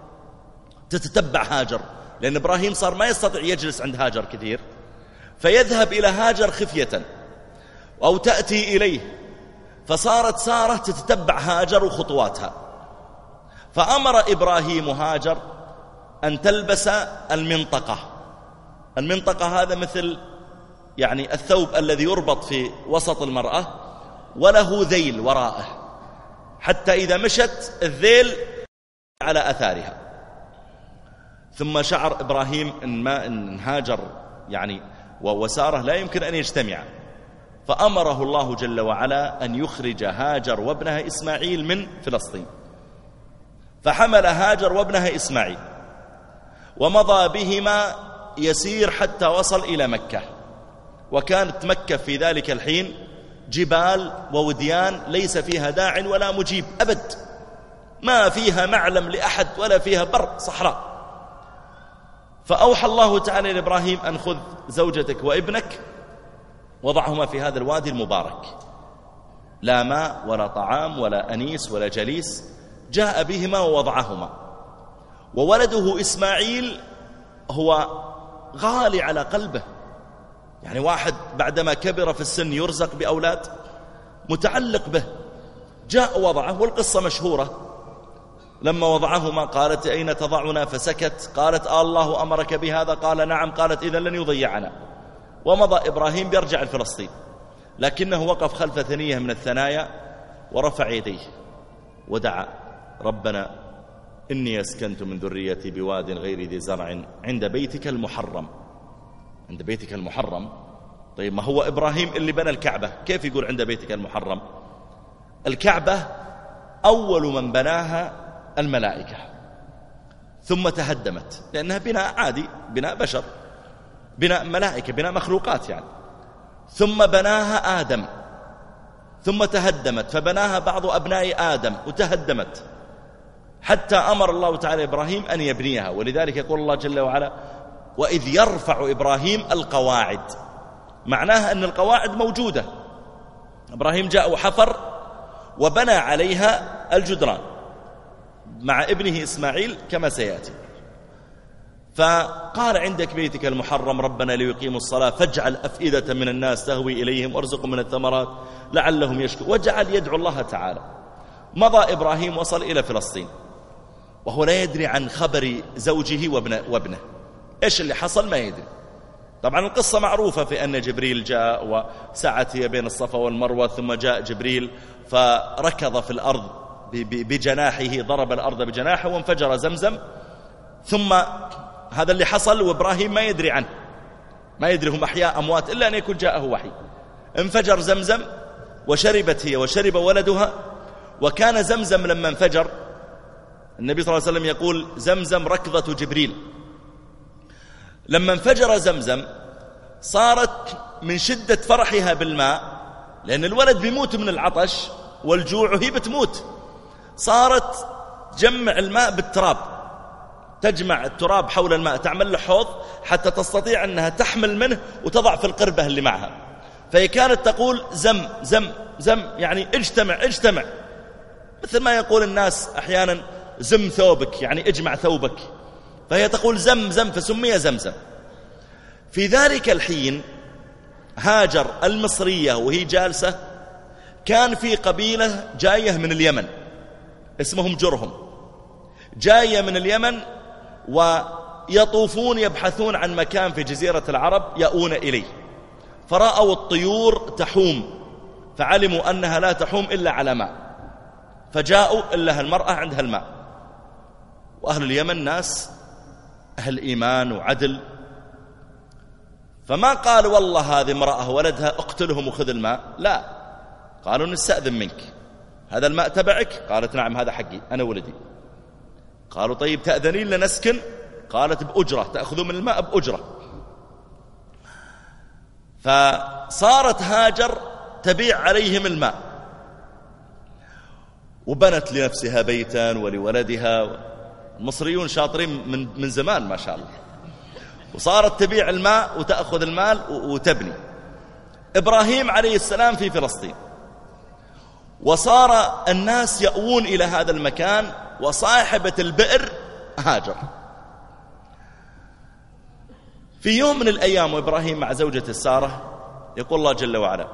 تتتبع هاجر، لأن إبراهيم صار ما يستطيع يجلس عند هاجر كثير، فيذهب إلى هاجر خفية أو تأتي إليه. فصارت سارة تتتبع هاجر وخطواتها. فأمر إبراهيم هاجر أن تلبس المنطقة. المنطقة هذا مثل يعني الثوب الذي يربط في وسط المرأة وله ذيل وراءه، حتى إذا مشت الذيل على أثارها. ثم شعر إبراهيم إن هاجر يعني وسارة لا يمكن أن يجتمعا، فأمره الله جل وعلا أن يخرج هاجر وابنها إسماعيل من فلسطين. فحمل هاجر وابنها إسماعيل ومضى بهما يسير حتى وصل إلى مكة. وكانت مكة في ذلك الحين جبال ووديان ليس فيها داع ولا مجيب أبد، ما فيها معلم لأحد ولا فيها بر، صحراء. فأوحى الله تعالى لإبراهيم أن خذ زوجتك وابنك وضعهما في هذا الوادي المبارك، لا ماء ولا طعام ولا أنيس ولا جليس، جاء بهما ووضعهما. وولده إسماعيل هو غالي على قلبه، يعني واحد بعدما كبر في السن يرزق بأولاد متعلق به. جاء وضعه، والقصة مشهورة. لما وضعهما قالت أين تضعنا؟ فسكت. قالت الله أمرك بهذا؟ قال نعم. قالت إذن لن يضيعنا. ومضى إبراهيم بيرجع لفلسطين، لكنه وقف خلف ثنية من الثنايا ورفع يديه ودعا ربنا إني أسكنت من ذريتي بواد غير ذي زرع عند بيتك المحرم. عند بيتك المحرم؟ طيب ما هو إبراهيم اللي بنى الكعبة، كيف يقول عند بيتك المحرم؟ الكعبة أول من بناها الملائكة، ثم تهدمت لأنها بناء عادي، بناء بشر، بناء ملائكة، بناء مخلوقات يعني. ثم بناها آدم، ثم تهدمت، فبناها بعض أبناء آدم وتهدمت، حتى أمر الله تعالى إبراهيم أن يبنيها. ولذلك يقول الله جل وعلا وإذ يرفع إبراهيم القواعد، معناها أن القواعد موجودة. إبراهيم جاء وحفر وبنى عليها الجدران مع ابنه إسماعيل كما سيأتي. فقال عندك بيتك المحرم ربنا ليقيموا الصلاة فاجعل أفئدة من الناس تهوي إليهم وارزقهم من الثمرات لعلهم يشكرون، وجعل يدعو الله تعالى. مضى إبراهيم وصل إلى فلسطين وهو لا يدري عن خبر زوجه وابنه، إيش اللي حصل ما يدري. طبعا القصة معروفة في أن جبريل جاء وسعت هي بين الصفا والمروة، ثم جاء جبريل فركض في الأرض بجناحه، ضرب الأرض بجناحه وانفجر زمزم. ثم هذا اللي حصل وإبراهيم ما يدري عنه، ما يدري هم أحياء أموات إلا أن يكون جاءه وحي. انفجر زمزم وشربت هي وشرب ولدها. وكان زمزم لما انفجر النبي صلى الله عليه وسلم يقول زمزم ركضة جبريل. لما انفجر زمزم صارت من شدة فرحها بالماء، لأن الولد بيموت من العطش والجوع وهي بتموت، صارت جمع الماء بالتراب تجمع التراب حول الماء، تعمل له حوض حتى تستطيع أنها تحمل منه وتضع في القربة اللي معها. فهي كانت تقول زم زم زم، يعني اجتمع اجتمع، مثل ما يقول الناس أحيانا زم ثوبك، يعني اجمع ثوبك. فهي تقول زم زم، فسمي زمزم. في ذلك الحين هاجر المصرية وهي جالسة، كان في قبيلة جاية من اليمن اسمهم جرهم، جاية من اليمن ويطوفون يبحثون عن مكان في جزيرة العرب يأون إليه، فرأوا الطيور تحوم فعلموا أنها لا تحوم إلا على ماء، فجاءوا إلا المرأة عندها الماء. وأهل اليمن ناس أهل إيمان وعدل، فما قال والله هذه امرأة ولدها اقتلهم وخذ الماء، لا، قالوا نستأذن منك، هذا الماء تبعك؟ قالت نعم هذا حقي أنا ولدي. قالوا طيب تأذنين لنسكن؟ قالت بأجرة، تأخذون من الماء بأجرة. فصارت هاجر تبيع عليهم الماء، وبنت لنفسها بيتا ولولدها. المصريون شاطرين من زمان ما شاء الله، وصارت تبيع الماء وتأخذ المال وتبني. إبراهيم عليه السلام في فلسطين، وصار الناس يأوون إلى هذا المكان، وصاحبة البئر هاجر. في يوم من الأيام وإبراهيم مع زوجته سارة، يقول الله جل وعلا: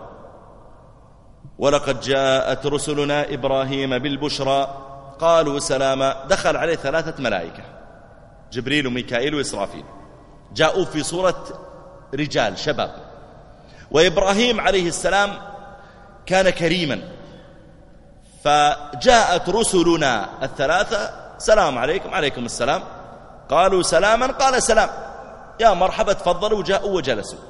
ولقد جاءت رسلنا إبراهيم بالبشرى قالوا سلاما. دخل عليه 3 ملائكة، جبريل وميكائيل وإسرافيل، جاءوا في صورة رجال شباب. وإبراهيم عليه السلام كان كريما، فجاءت رسلنا 3 سلام عليكم. عليكم السلام. قالوا سلاما. قال سلام، يا مرحبا تفضلوا. جاءوا وجلسوا.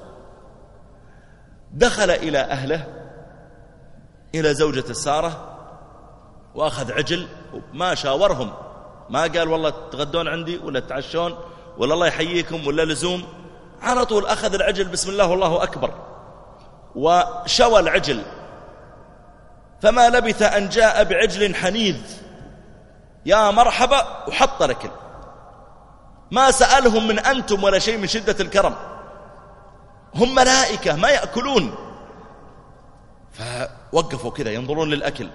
دخل إلى أهله، إلى زوجة سارة، وأخذ عجل، ما شاورهم، ما قال والله تغدون عندي ولا تتعشون ولا الله يحييكم ولا لزوم، على طول أخذ العجل بسم الله والله أكبر، وشوى العجل. فما لبث أن جاء بعجل حنيذ، يا مرحبا، وحط الأكل. ما سألهم من أنتم ولا شيء، من شدة الكرم. هم ملائكة ما يأكلون، فوقفوا كذا ينظرون للأكل،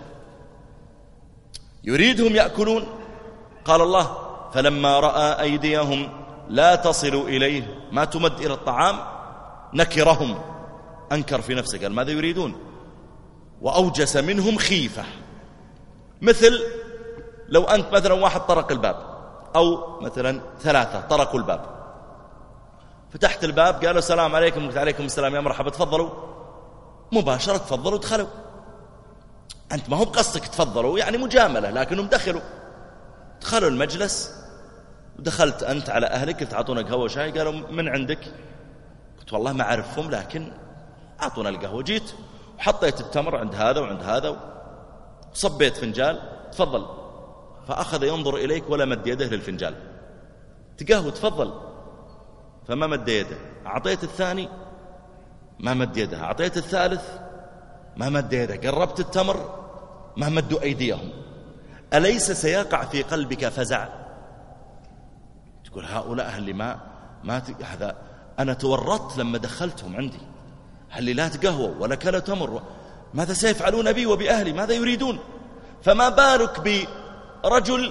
يريدهم يأكلون. قال الله: فلما رأى أيديهم لا تصل إليه، ما تمد إلى الطعام، نكرهم، أنكر في نفسه، قال ماذا يريدون؟ وأوجس منهم خيفة. مثل لو أنت مثلا واحد طرق الباب، أو مثلا 3 طرقوا الباب، فتحت الباب قالوا السلام عليكم، قلت عليكم السلام، يا مرحبا تفضلوا، مباشرة تفضلوا دخلوا. أنت ما هو بقصدك تفضلوا، يعني مجاملة، لكنهم دخلوا المجلس. ودخلت أنت على أهلك، قلت أعطونا قهوة وشاي، قالوا من عندك؟ قلت والله ما أعرفهم لكن أعطونا القهوة. جيت وحطيت التمر عند هذا وعند هذا، وصبيت فنجال، تفضل. فأخذ ينظر إليك ولا مد يده للفنجال، تقهوى تفضل، فما مد يده. أعطيت الثاني ما مد يده، أعطيت الثالث ما مد يده، قربت التمر ما مدوا أيديهم. أليس سيقع في قلبك فزع؟ تقول هؤلاء اللي ما هذا أنا تورطت لما دخلتهم عندي، هل لا تقهوى ولا كلا تمر، ماذا سيفعلون بي وبأهلي؟ ماذا يريدون؟ فما بالك برجل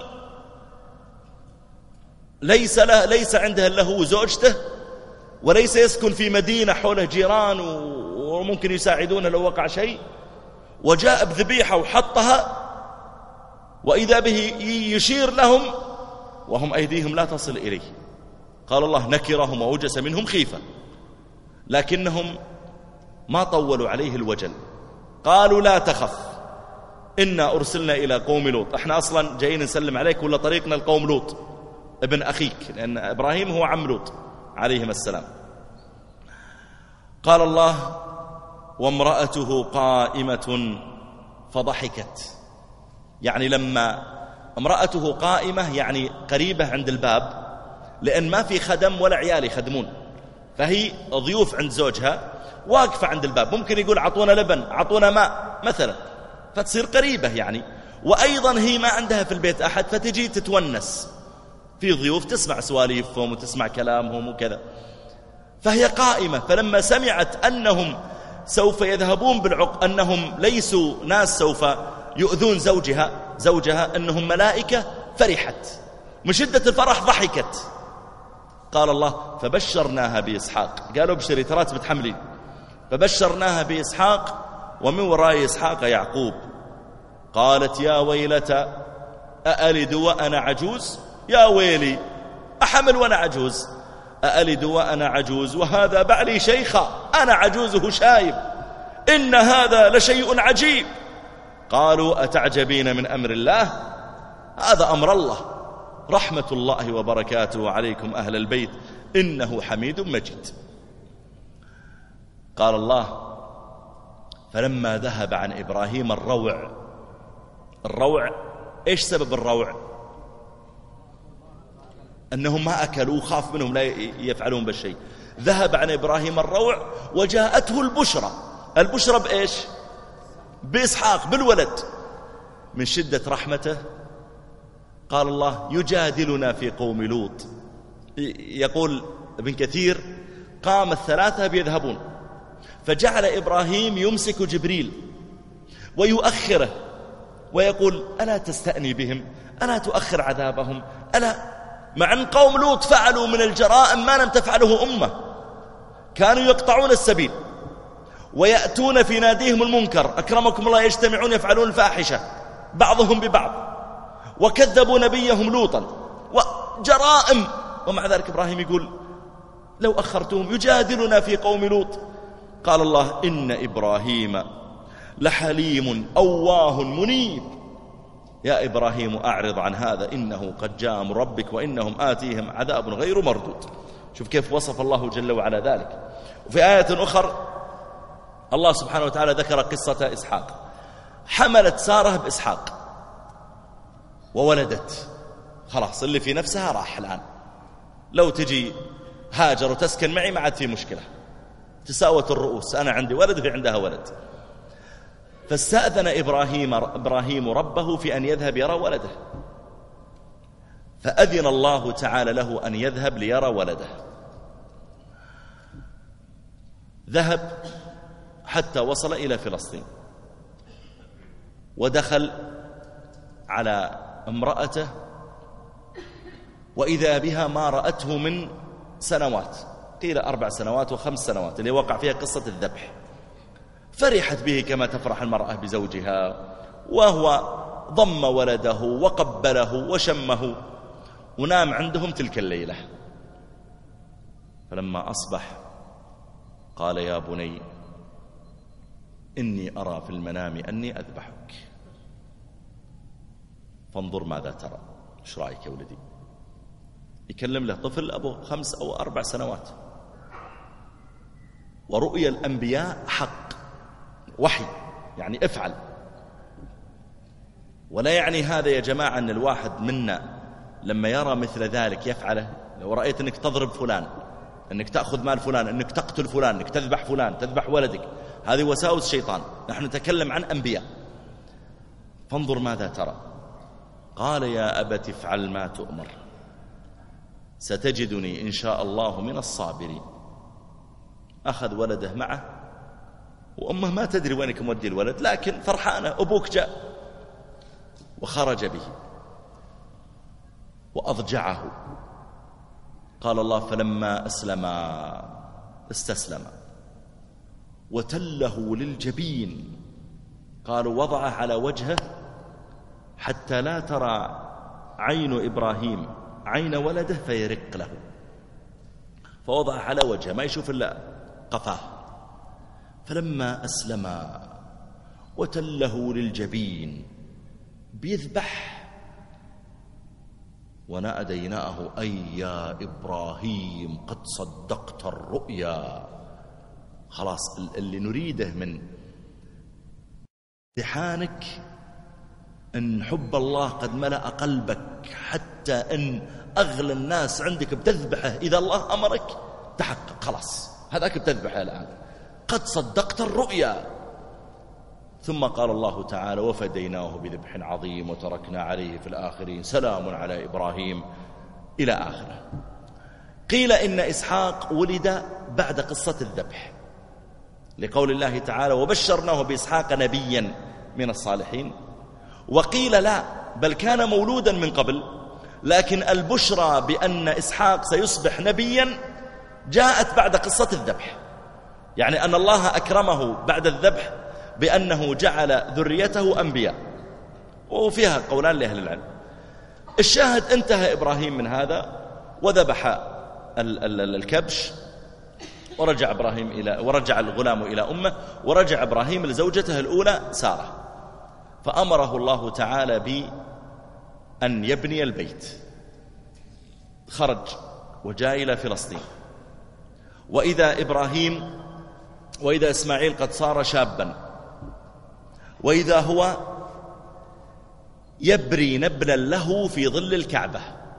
ليس عنده له زوجته، وليس يسكن في مدينة حوله جيران وممكن يساعدونه لو وقع شيء، وجاء بذبيحة وحطها، وإذا به يشير لهم وهم أيديهم لا تصل إليه. قال الله: نكرهم ووجس منهم خيفة. لكنهم ما طولوا عليه الوجل، قالوا لا تخف، إنا أرسلنا إلى قوم لوط. احنا أصلا جايين نسلم عليك، ولا طريقنا القوم لوط ابن أخيك، لأن إبراهيم هو عم لوط عليهم السلام. قال الله: وامرأته قائمة فضحكت. يعني لما امرأته قائمة يعني قريبة عند الباب، لأن ما في خدم ولا عيال يخدمون، فهي ضيوف عند زوجها واقفة عند الباب، ممكن يقول عطونا لبن عطونا ماء مثلا، فتصير قريبة يعني. وأيضا هي ما عندها في البيت أحد، فتجي تتونس، في ضيوف تسمع سواليفهم وتسمع كلامهم وكذا. فهي قائمة، فلما سمعت أنهم سوف يذهبون أنهم ليسوا ناس سوف يؤذون زوجها أنهم ملائكة، فرحت من شدة الفرح، ضحكت. قال الله فبشرناها بإسحاق، قالوا ابشري ترى بتحملين، فبشرناها بإسحاق ومن وراء إسحاق يعقوب. قالت يا ويلتى أألد وأنا عجوز، يا ويلي أحمل وأنا عجوز، أألد وأنا عجوز وهذا بعلي شيخا، أنا عجوزه شايب، إن هذا لشيء عجيب. قالوا أتعجبين من أمر الله، هذا أمر الله، رحمة الله وبركاته عليكم أهل البيت إنه حميد مجيد. قال الله فلما ذهب عن إبراهيم الروع إيش سبب الروع؟ أنهم ما أكلوا، خاف منهم لا يفعلون بالشيء. ذهب عن إبراهيم الروع وجاءته البشرى بإيش؟ بإسحاق، بالولد. من شدة رحمته قال الله يجادلنا في قوم لوط. يقول ابن كثير قام الثلاثة بيذهبون، فجعل إبراهيم يمسك جبريل ويؤخره ويقول ألا تستأني بهم، ألا تؤخر عذابهم، ألا، مع أن قوم لوط فعلوا من الجرائم ما لم تفعله أمة، كانوا يقطعون السبيل ويأتون في ناديهم المنكر، أكرمكم الله، يجتمعون يفعلون الفاحشة بعضهم ببعض، وكذبوا نبيهم لوطا وجرائم، ومع ذلك إبراهيم يقول لو أخرتهم يجادلنا في قوم لوط. قال الله إن إبراهيم لحليم أواه منيب، يا إبراهيم أعرض عن هذا إنه قد جاء أمر ربك وإنهم آتيهم عذاب غير مردود. شوف كيف وصف الله جل وعلا ذلك. وفي آية أخرى الله سبحانه وتعالى ذكر قصة إسحاق. حملت سارة بإسحاق وولدت، خلاص اللي في نفسها راح الآن، لو تجي هاجر وتسكن معي ما عاد في مشكلة، تساوت الرؤوس، أنا عندي ولد وهي عندها ولد. فاستأذن إبراهيم ربه في أن يذهب يرى ولده، فأذن الله تعالى له أن يذهب ليرى ولده. ذهب حتى وصل إلى فلسطين، ودخل على امرأته وإذا بها ما رأته من سنوات، قيل 4 سنوات و5 سنوات، اللي وقع فيها قصة الذبح. فرحت به كما تفرح المرأة بزوجها، وهو ضم ولده وقبله وشمه، ونام عندهم تلك الليلة. فلما أصبح قال يا بني إني أرى في المنام أني أذبحك فانظر ماذا ترى، ايش رأيك يا ولدي؟ يكلم له طفل أبو 5 أو 4 سنوات. ورؤيا الأنبياء حق، وحي، يعني افعل. ولا يعني هذا يا جماعة أن الواحد منا لما يرى مثل ذلك يفعله. لو رأيت أنك تضرب فلان، أنك تأخذ مال فلان، أنك تقتل فلان، أنك تذبح فلان، تذبح ولدك، هذه وساوس شيطان. نحن نتكلم عن أنبياء. فانظر ماذا ترى. قال يا أبت افعل ما تؤمر ستجدني إن شاء الله من الصابرين. أخذ ولده معه، وأمه ما تدري وينك مودي الولد، لكن فرحانة، أبوك جاء، وخرج به وأضجعه. قال الله فلما استسلم وتله للجبين، قالوا وضعه على وجهه حتى لا ترى عين إبراهيم عين ولده فيرق له، فوضعه على وجهه ما يشوف إلا قفاه. فلما أسلم وتله للجبين بيذبح وناديناه أي يا إبراهيم قد صدقت الرؤيا. خلاص اللي نريده من امتحانك أن حب الله قد ملأ قلبك، حتى أن أغلى الناس عندك بتذبحه إذا الله أمرك تحقق، خلاص هذاك بتذبحه الآن، قد صدقت الرؤيا. ثم قال الله تعالى وفديناه بذبح عظيم وتركنا عليه في الآخرين سلام على إبراهيم إلى آخره. قيل إن إسحاق ولد بعد قصة الذبح لقول الله تعالى وبشرناه بإسحاق نبيا من الصالحين. وقيل لا، بل كان مولودا من قبل، لكن البشرى بأن إسحاق سيصبح نبيا جاءت بعد قصة الذبح، يعني أن الله أكرمه بعد الذبح بأنه جعل ذريته أنبياء، وفيها قولان لأهل العلم. الشاهد انتهى إبراهيم من هذا وذبح الكبش، ورجع الغلام إلى أمه، ورجع إبراهيم لزوجته الأولى سارة، فأمره الله تعالى بأن يبني البيت. خرج وجاء إلى فلسطين، وإذا إسماعيل قد صار شابا، وإذا هو يبري نبلا له في ظل الكعبة،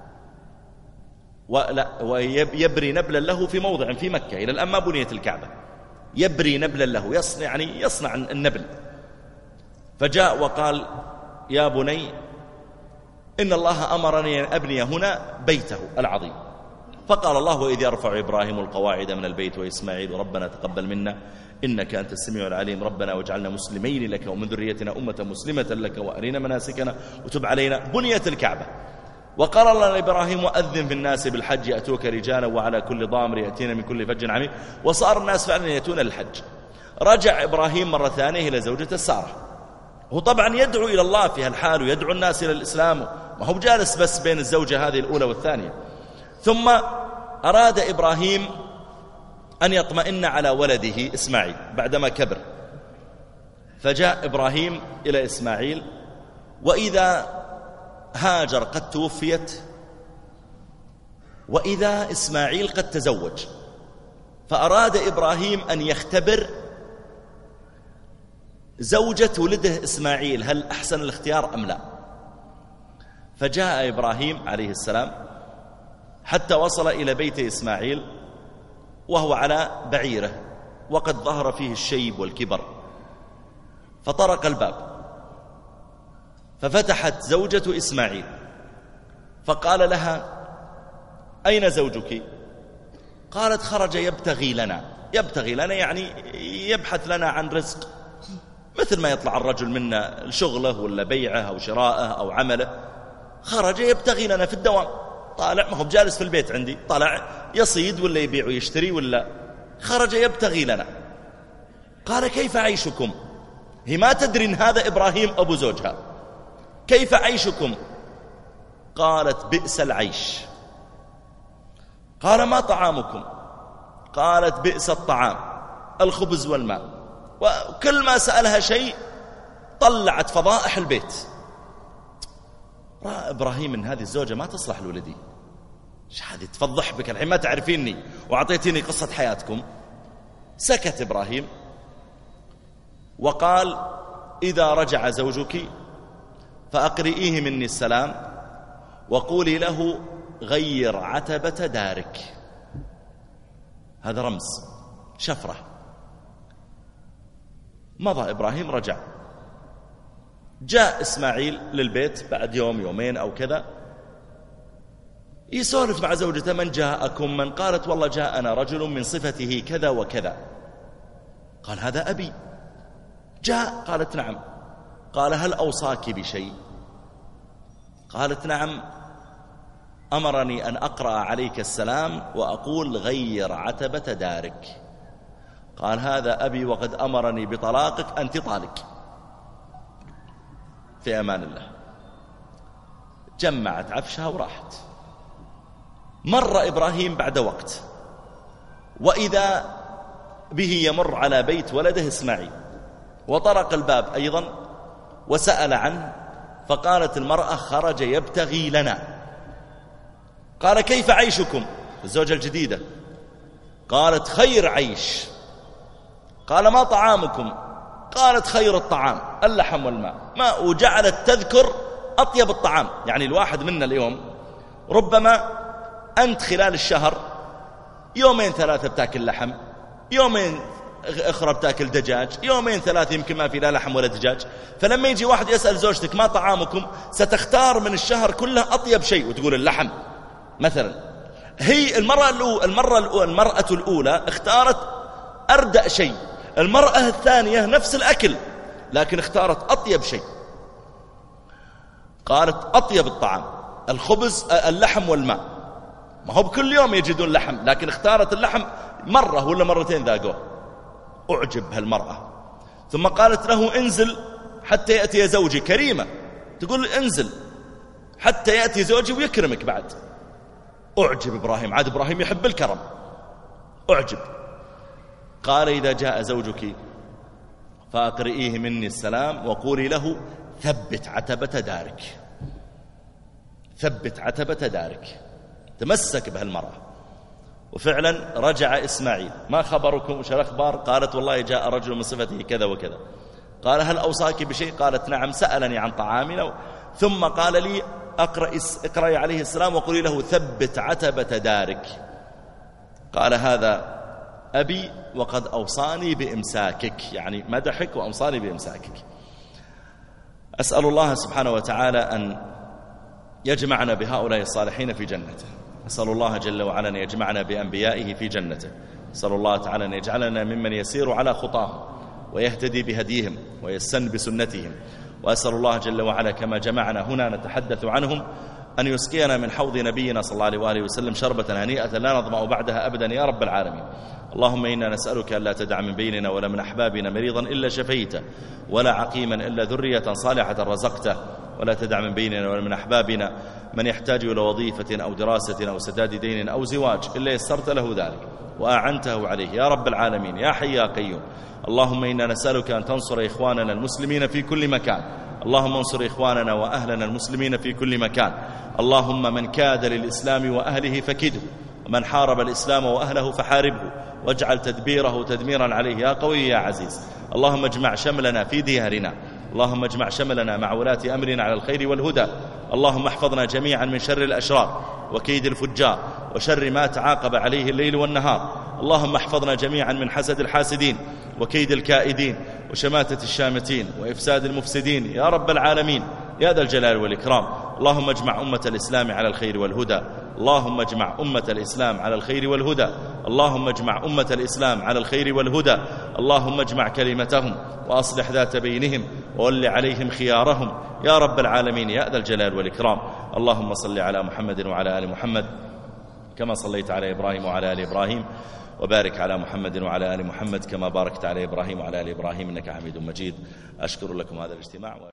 ويبري نبلا له في موضع في مكة، إلى الآن ما بنيت الكعبة، يبري نبلا له، يصنع النبل. فجاء وقال يا بني إن الله أمرني أن أبني هنا بيته العظيم. فقال الله وإذ يرفع إبراهيم القواعد من البيت وإسماعيل ربنا تقبل منا إنك أنت السميع العليم ربنا واجعلنا مسلمين لك ومن ذريتنا أمة مسلمة لك وأرنا مناسكنا وتب علينا. بنيت الكعبة. وقال الله لإبراهيم وأذن في الناس بالحج يأتوك رجالا وعلى كل ضامر يأتين من كل فج عميق. وصار الناس فعلا يأتون للحج. رجع إبراهيم مرة ثانية إلى زوجته سارة، هو طبعا يدعو إلى الله في هالحال ويدعو الناس إلى الإسلام، ما هو جالس بس بين الزوجة هذه الأولى والثانية. ثم أراد إبراهيم أن يطمئن على ولده إسماعيل بعدما كبر، فجاء إبراهيم إلى إسماعيل وإذا هاجر قد توفيت، وإذا إسماعيل قد تزوج، فأراد إبراهيم أن يختبر زوجة ولده إسماعيل هل أحسن الاختيار أم لا. فجاء إبراهيم عليه السلام حتى وصل إلى بيت إسماعيل وهو على بعيره وقد ظهر فيه الشيب والكبر، فطرق الباب، ففتحت زوجة إسماعيل فقال لها أين زوجك؟ قالت خرج يبتغي لنا يعني يبحث لنا عن رزق، مثل ما يطلع الرجل منا شغله ولا بيعه أو شراءه أو عمله، خرج يبتغي لنا في الدوام، طالع ما هو بجالس في البيت عندي، طالع يصيد ولا يبيع ويشتري، ولا خرج يبتغي لنا. قال كيف عيشكم؟ هي ما تدري إن هذا إبراهيم أبو زوجها. كيف عيشكم؟ قالت بئس العيش. قال ما طعامكم؟ قالت بئس الطعام، الخبز والماء. وكل ما سألها شيء طلعت فضائح البيت. رأى إبراهيم إن هذه الزوجة ما تصلح لولدي، هذه تفضح بك الحين، ما تعرفيني وعطيتيني قصة حياتكم. سكت إبراهيم وقال إذا رجع زوجك فأقرئيه مني السلام وقولي له غير عتبة دارك. هذا رمز شفرة. مضى إبراهيم، رجع، جاء إسماعيل للبيت بعد يوم يومين أو كذا، يسولف مع زوجته من جاءكم من؟ قالت والله جاءنا رجل من صفته كذا وكذا. قال هذا أبي. جاء؟ قالت نعم. قال هل أوصاك بشيء؟ قالت نعم، أمرني أن أقرأ عليك السلام وأقول غير عتبة دارك. قال هذا أبي وقد أمرني بطلاقك، أنت طالق، في أمان الله. جمعت عفشها وراحت. مر إبراهيم بعد وقت وإذا به يمر على بيت ولده إسماعيل، وطرق الباب أيضا وسأل عنه، فقالت المرأة خرج يبتغي لنا. قال كيف عيشكم؟ الزوجة الجديدة. قالت خير عيش. قال ما طعامكم؟ قالت خير الطعام اللحم والماء. وجعلت تذكر أطيب الطعام. يعني الواحد منا اليوم ربما أنت خلال الشهر يومين ثلاثة بتاكل لحم، يومين أخرى بتاكل دجاج، يومين ثلاثة يمكن ما في لا لحم ولا دجاج. فلما يجي واحد يسأل زوجتك ما طعامكم، ستختار من الشهر كله أطيب شيء وتقول اللحم. مثلا هي المرأة الأولى اختارت أردأ شيء، المرأة الثانية نفس الأكل لكن اختارت أطيب شيء، قالت أطيب الطعام الخبز اللحم والماء. ما هو بكل يوم يجدون لحم، لكن اختارت اللحم مرة ولا مرتين ذاقوه. أعجب هالمرأة. ثم قالت له انزل حتى يأتي زوجي. كريمة تقول انزل حتى يأتي زوجي ويكرمك بعد. أعجب إبراهيم، عاد إبراهيم يحب الكرم، أعجب. قال إذا جاء زوجك فأقرئيه مني السلام وقولي له ثبت عتبة دارك، ثبت عتبة دارك. تمسك بهالمرأة. وفعلا رجع إسماعيل. ما خبركم وش الأخبار؟ قالت والله جاء رجل من صفته كذا وكذا. قال هل أوصاك بشيء؟ قالت نعم، سألني عن طعامنا ثم قال لي اقرأي عليه السلام وقولي له ثبت عتبة دارك. قال هذا أبي وقد أوصاني بإمساكك، يعني مدحك وأوصاني بإمساكك. أسأل الله سبحانه وتعالى أن يجمعنا بهؤلاء الصالحين في جنته. أسأل الله جل وعلا أن يجمعنا بأنبيائه في جنته. أسأل الله تعالى أن يجعلنا ممن يسير على خطاهم ويهتدي بهديهم ويستن بسنتهم. وأسأل الله جل وعلا كما جمعنا هنا نتحدث عنهم أن يسقينا من حوض نبينا صلى الله عليه وآله وسلم شربة هنيئة لا نظمأ بعدها أبدا يا رب العالمين. اللهم إنا نسألك ألا تدع من بيننا ولا من أحبابنا مريضا إلا شفيته، ولا عقيما إلا ذرية صالحة رزقته، ولا تدع من بيننا ولا من أحبابنا من يحتاج إلى وظيفة أو دراسة أو سداد دين أو زواج إلا يسرت له ذلك وأعنته عليه يا رب العالمين يا حي يا قيوم. اللهم إنا نسألك أن تنصر إخواننا المسلمين في كل مكان. اللهم انصر إخواننا وأهلنا المسلمين في كل مكان. اللهم من كاد للإسلام وأهله فكده، ومن حارب الإسلام وأهله فحاربه، واجعل تدبيره تدميرا عليه يا قوي يا عزيز. اللهم اجمع شملنا في ديارنا، اللهم اجمع شملنا مع ولاة أمرنا على الخير والهدى. اللهم احفظنا جميعا من شر الأشرار وكيد الفجار وشر ما تعاقب عليه الليل والنهار. اللهم احفظنا جميعا من حسد الحاسدين وكيد الكائدين وشماتة الشامتين وإفساد المفسدين يا رب العالمين يا ذا الجلال والإكرام. اللهم اجمع أمة الإسلام على الخير والهدى. اللهم اجمع أمة الإسلام على الخير والهدى. اللهم اجمع أمة الإسلام على الخير والهدى. اللهم اجمع كلمتهم وأصلح ذات بينهم وول عليهم خيارهم يا رب العالمين يا ذا الجلال والإكرام. اللهم صل على محمد وعلى آل محمد كما صليت على إبراهيم وعلى آل إبراهيم، وبارك على محمد وعلى آل محمد كما باركت على إبراهيم وعلى آل إبراهيم إنك حميد مجيد. أشكر لكم هذا الاجتماع.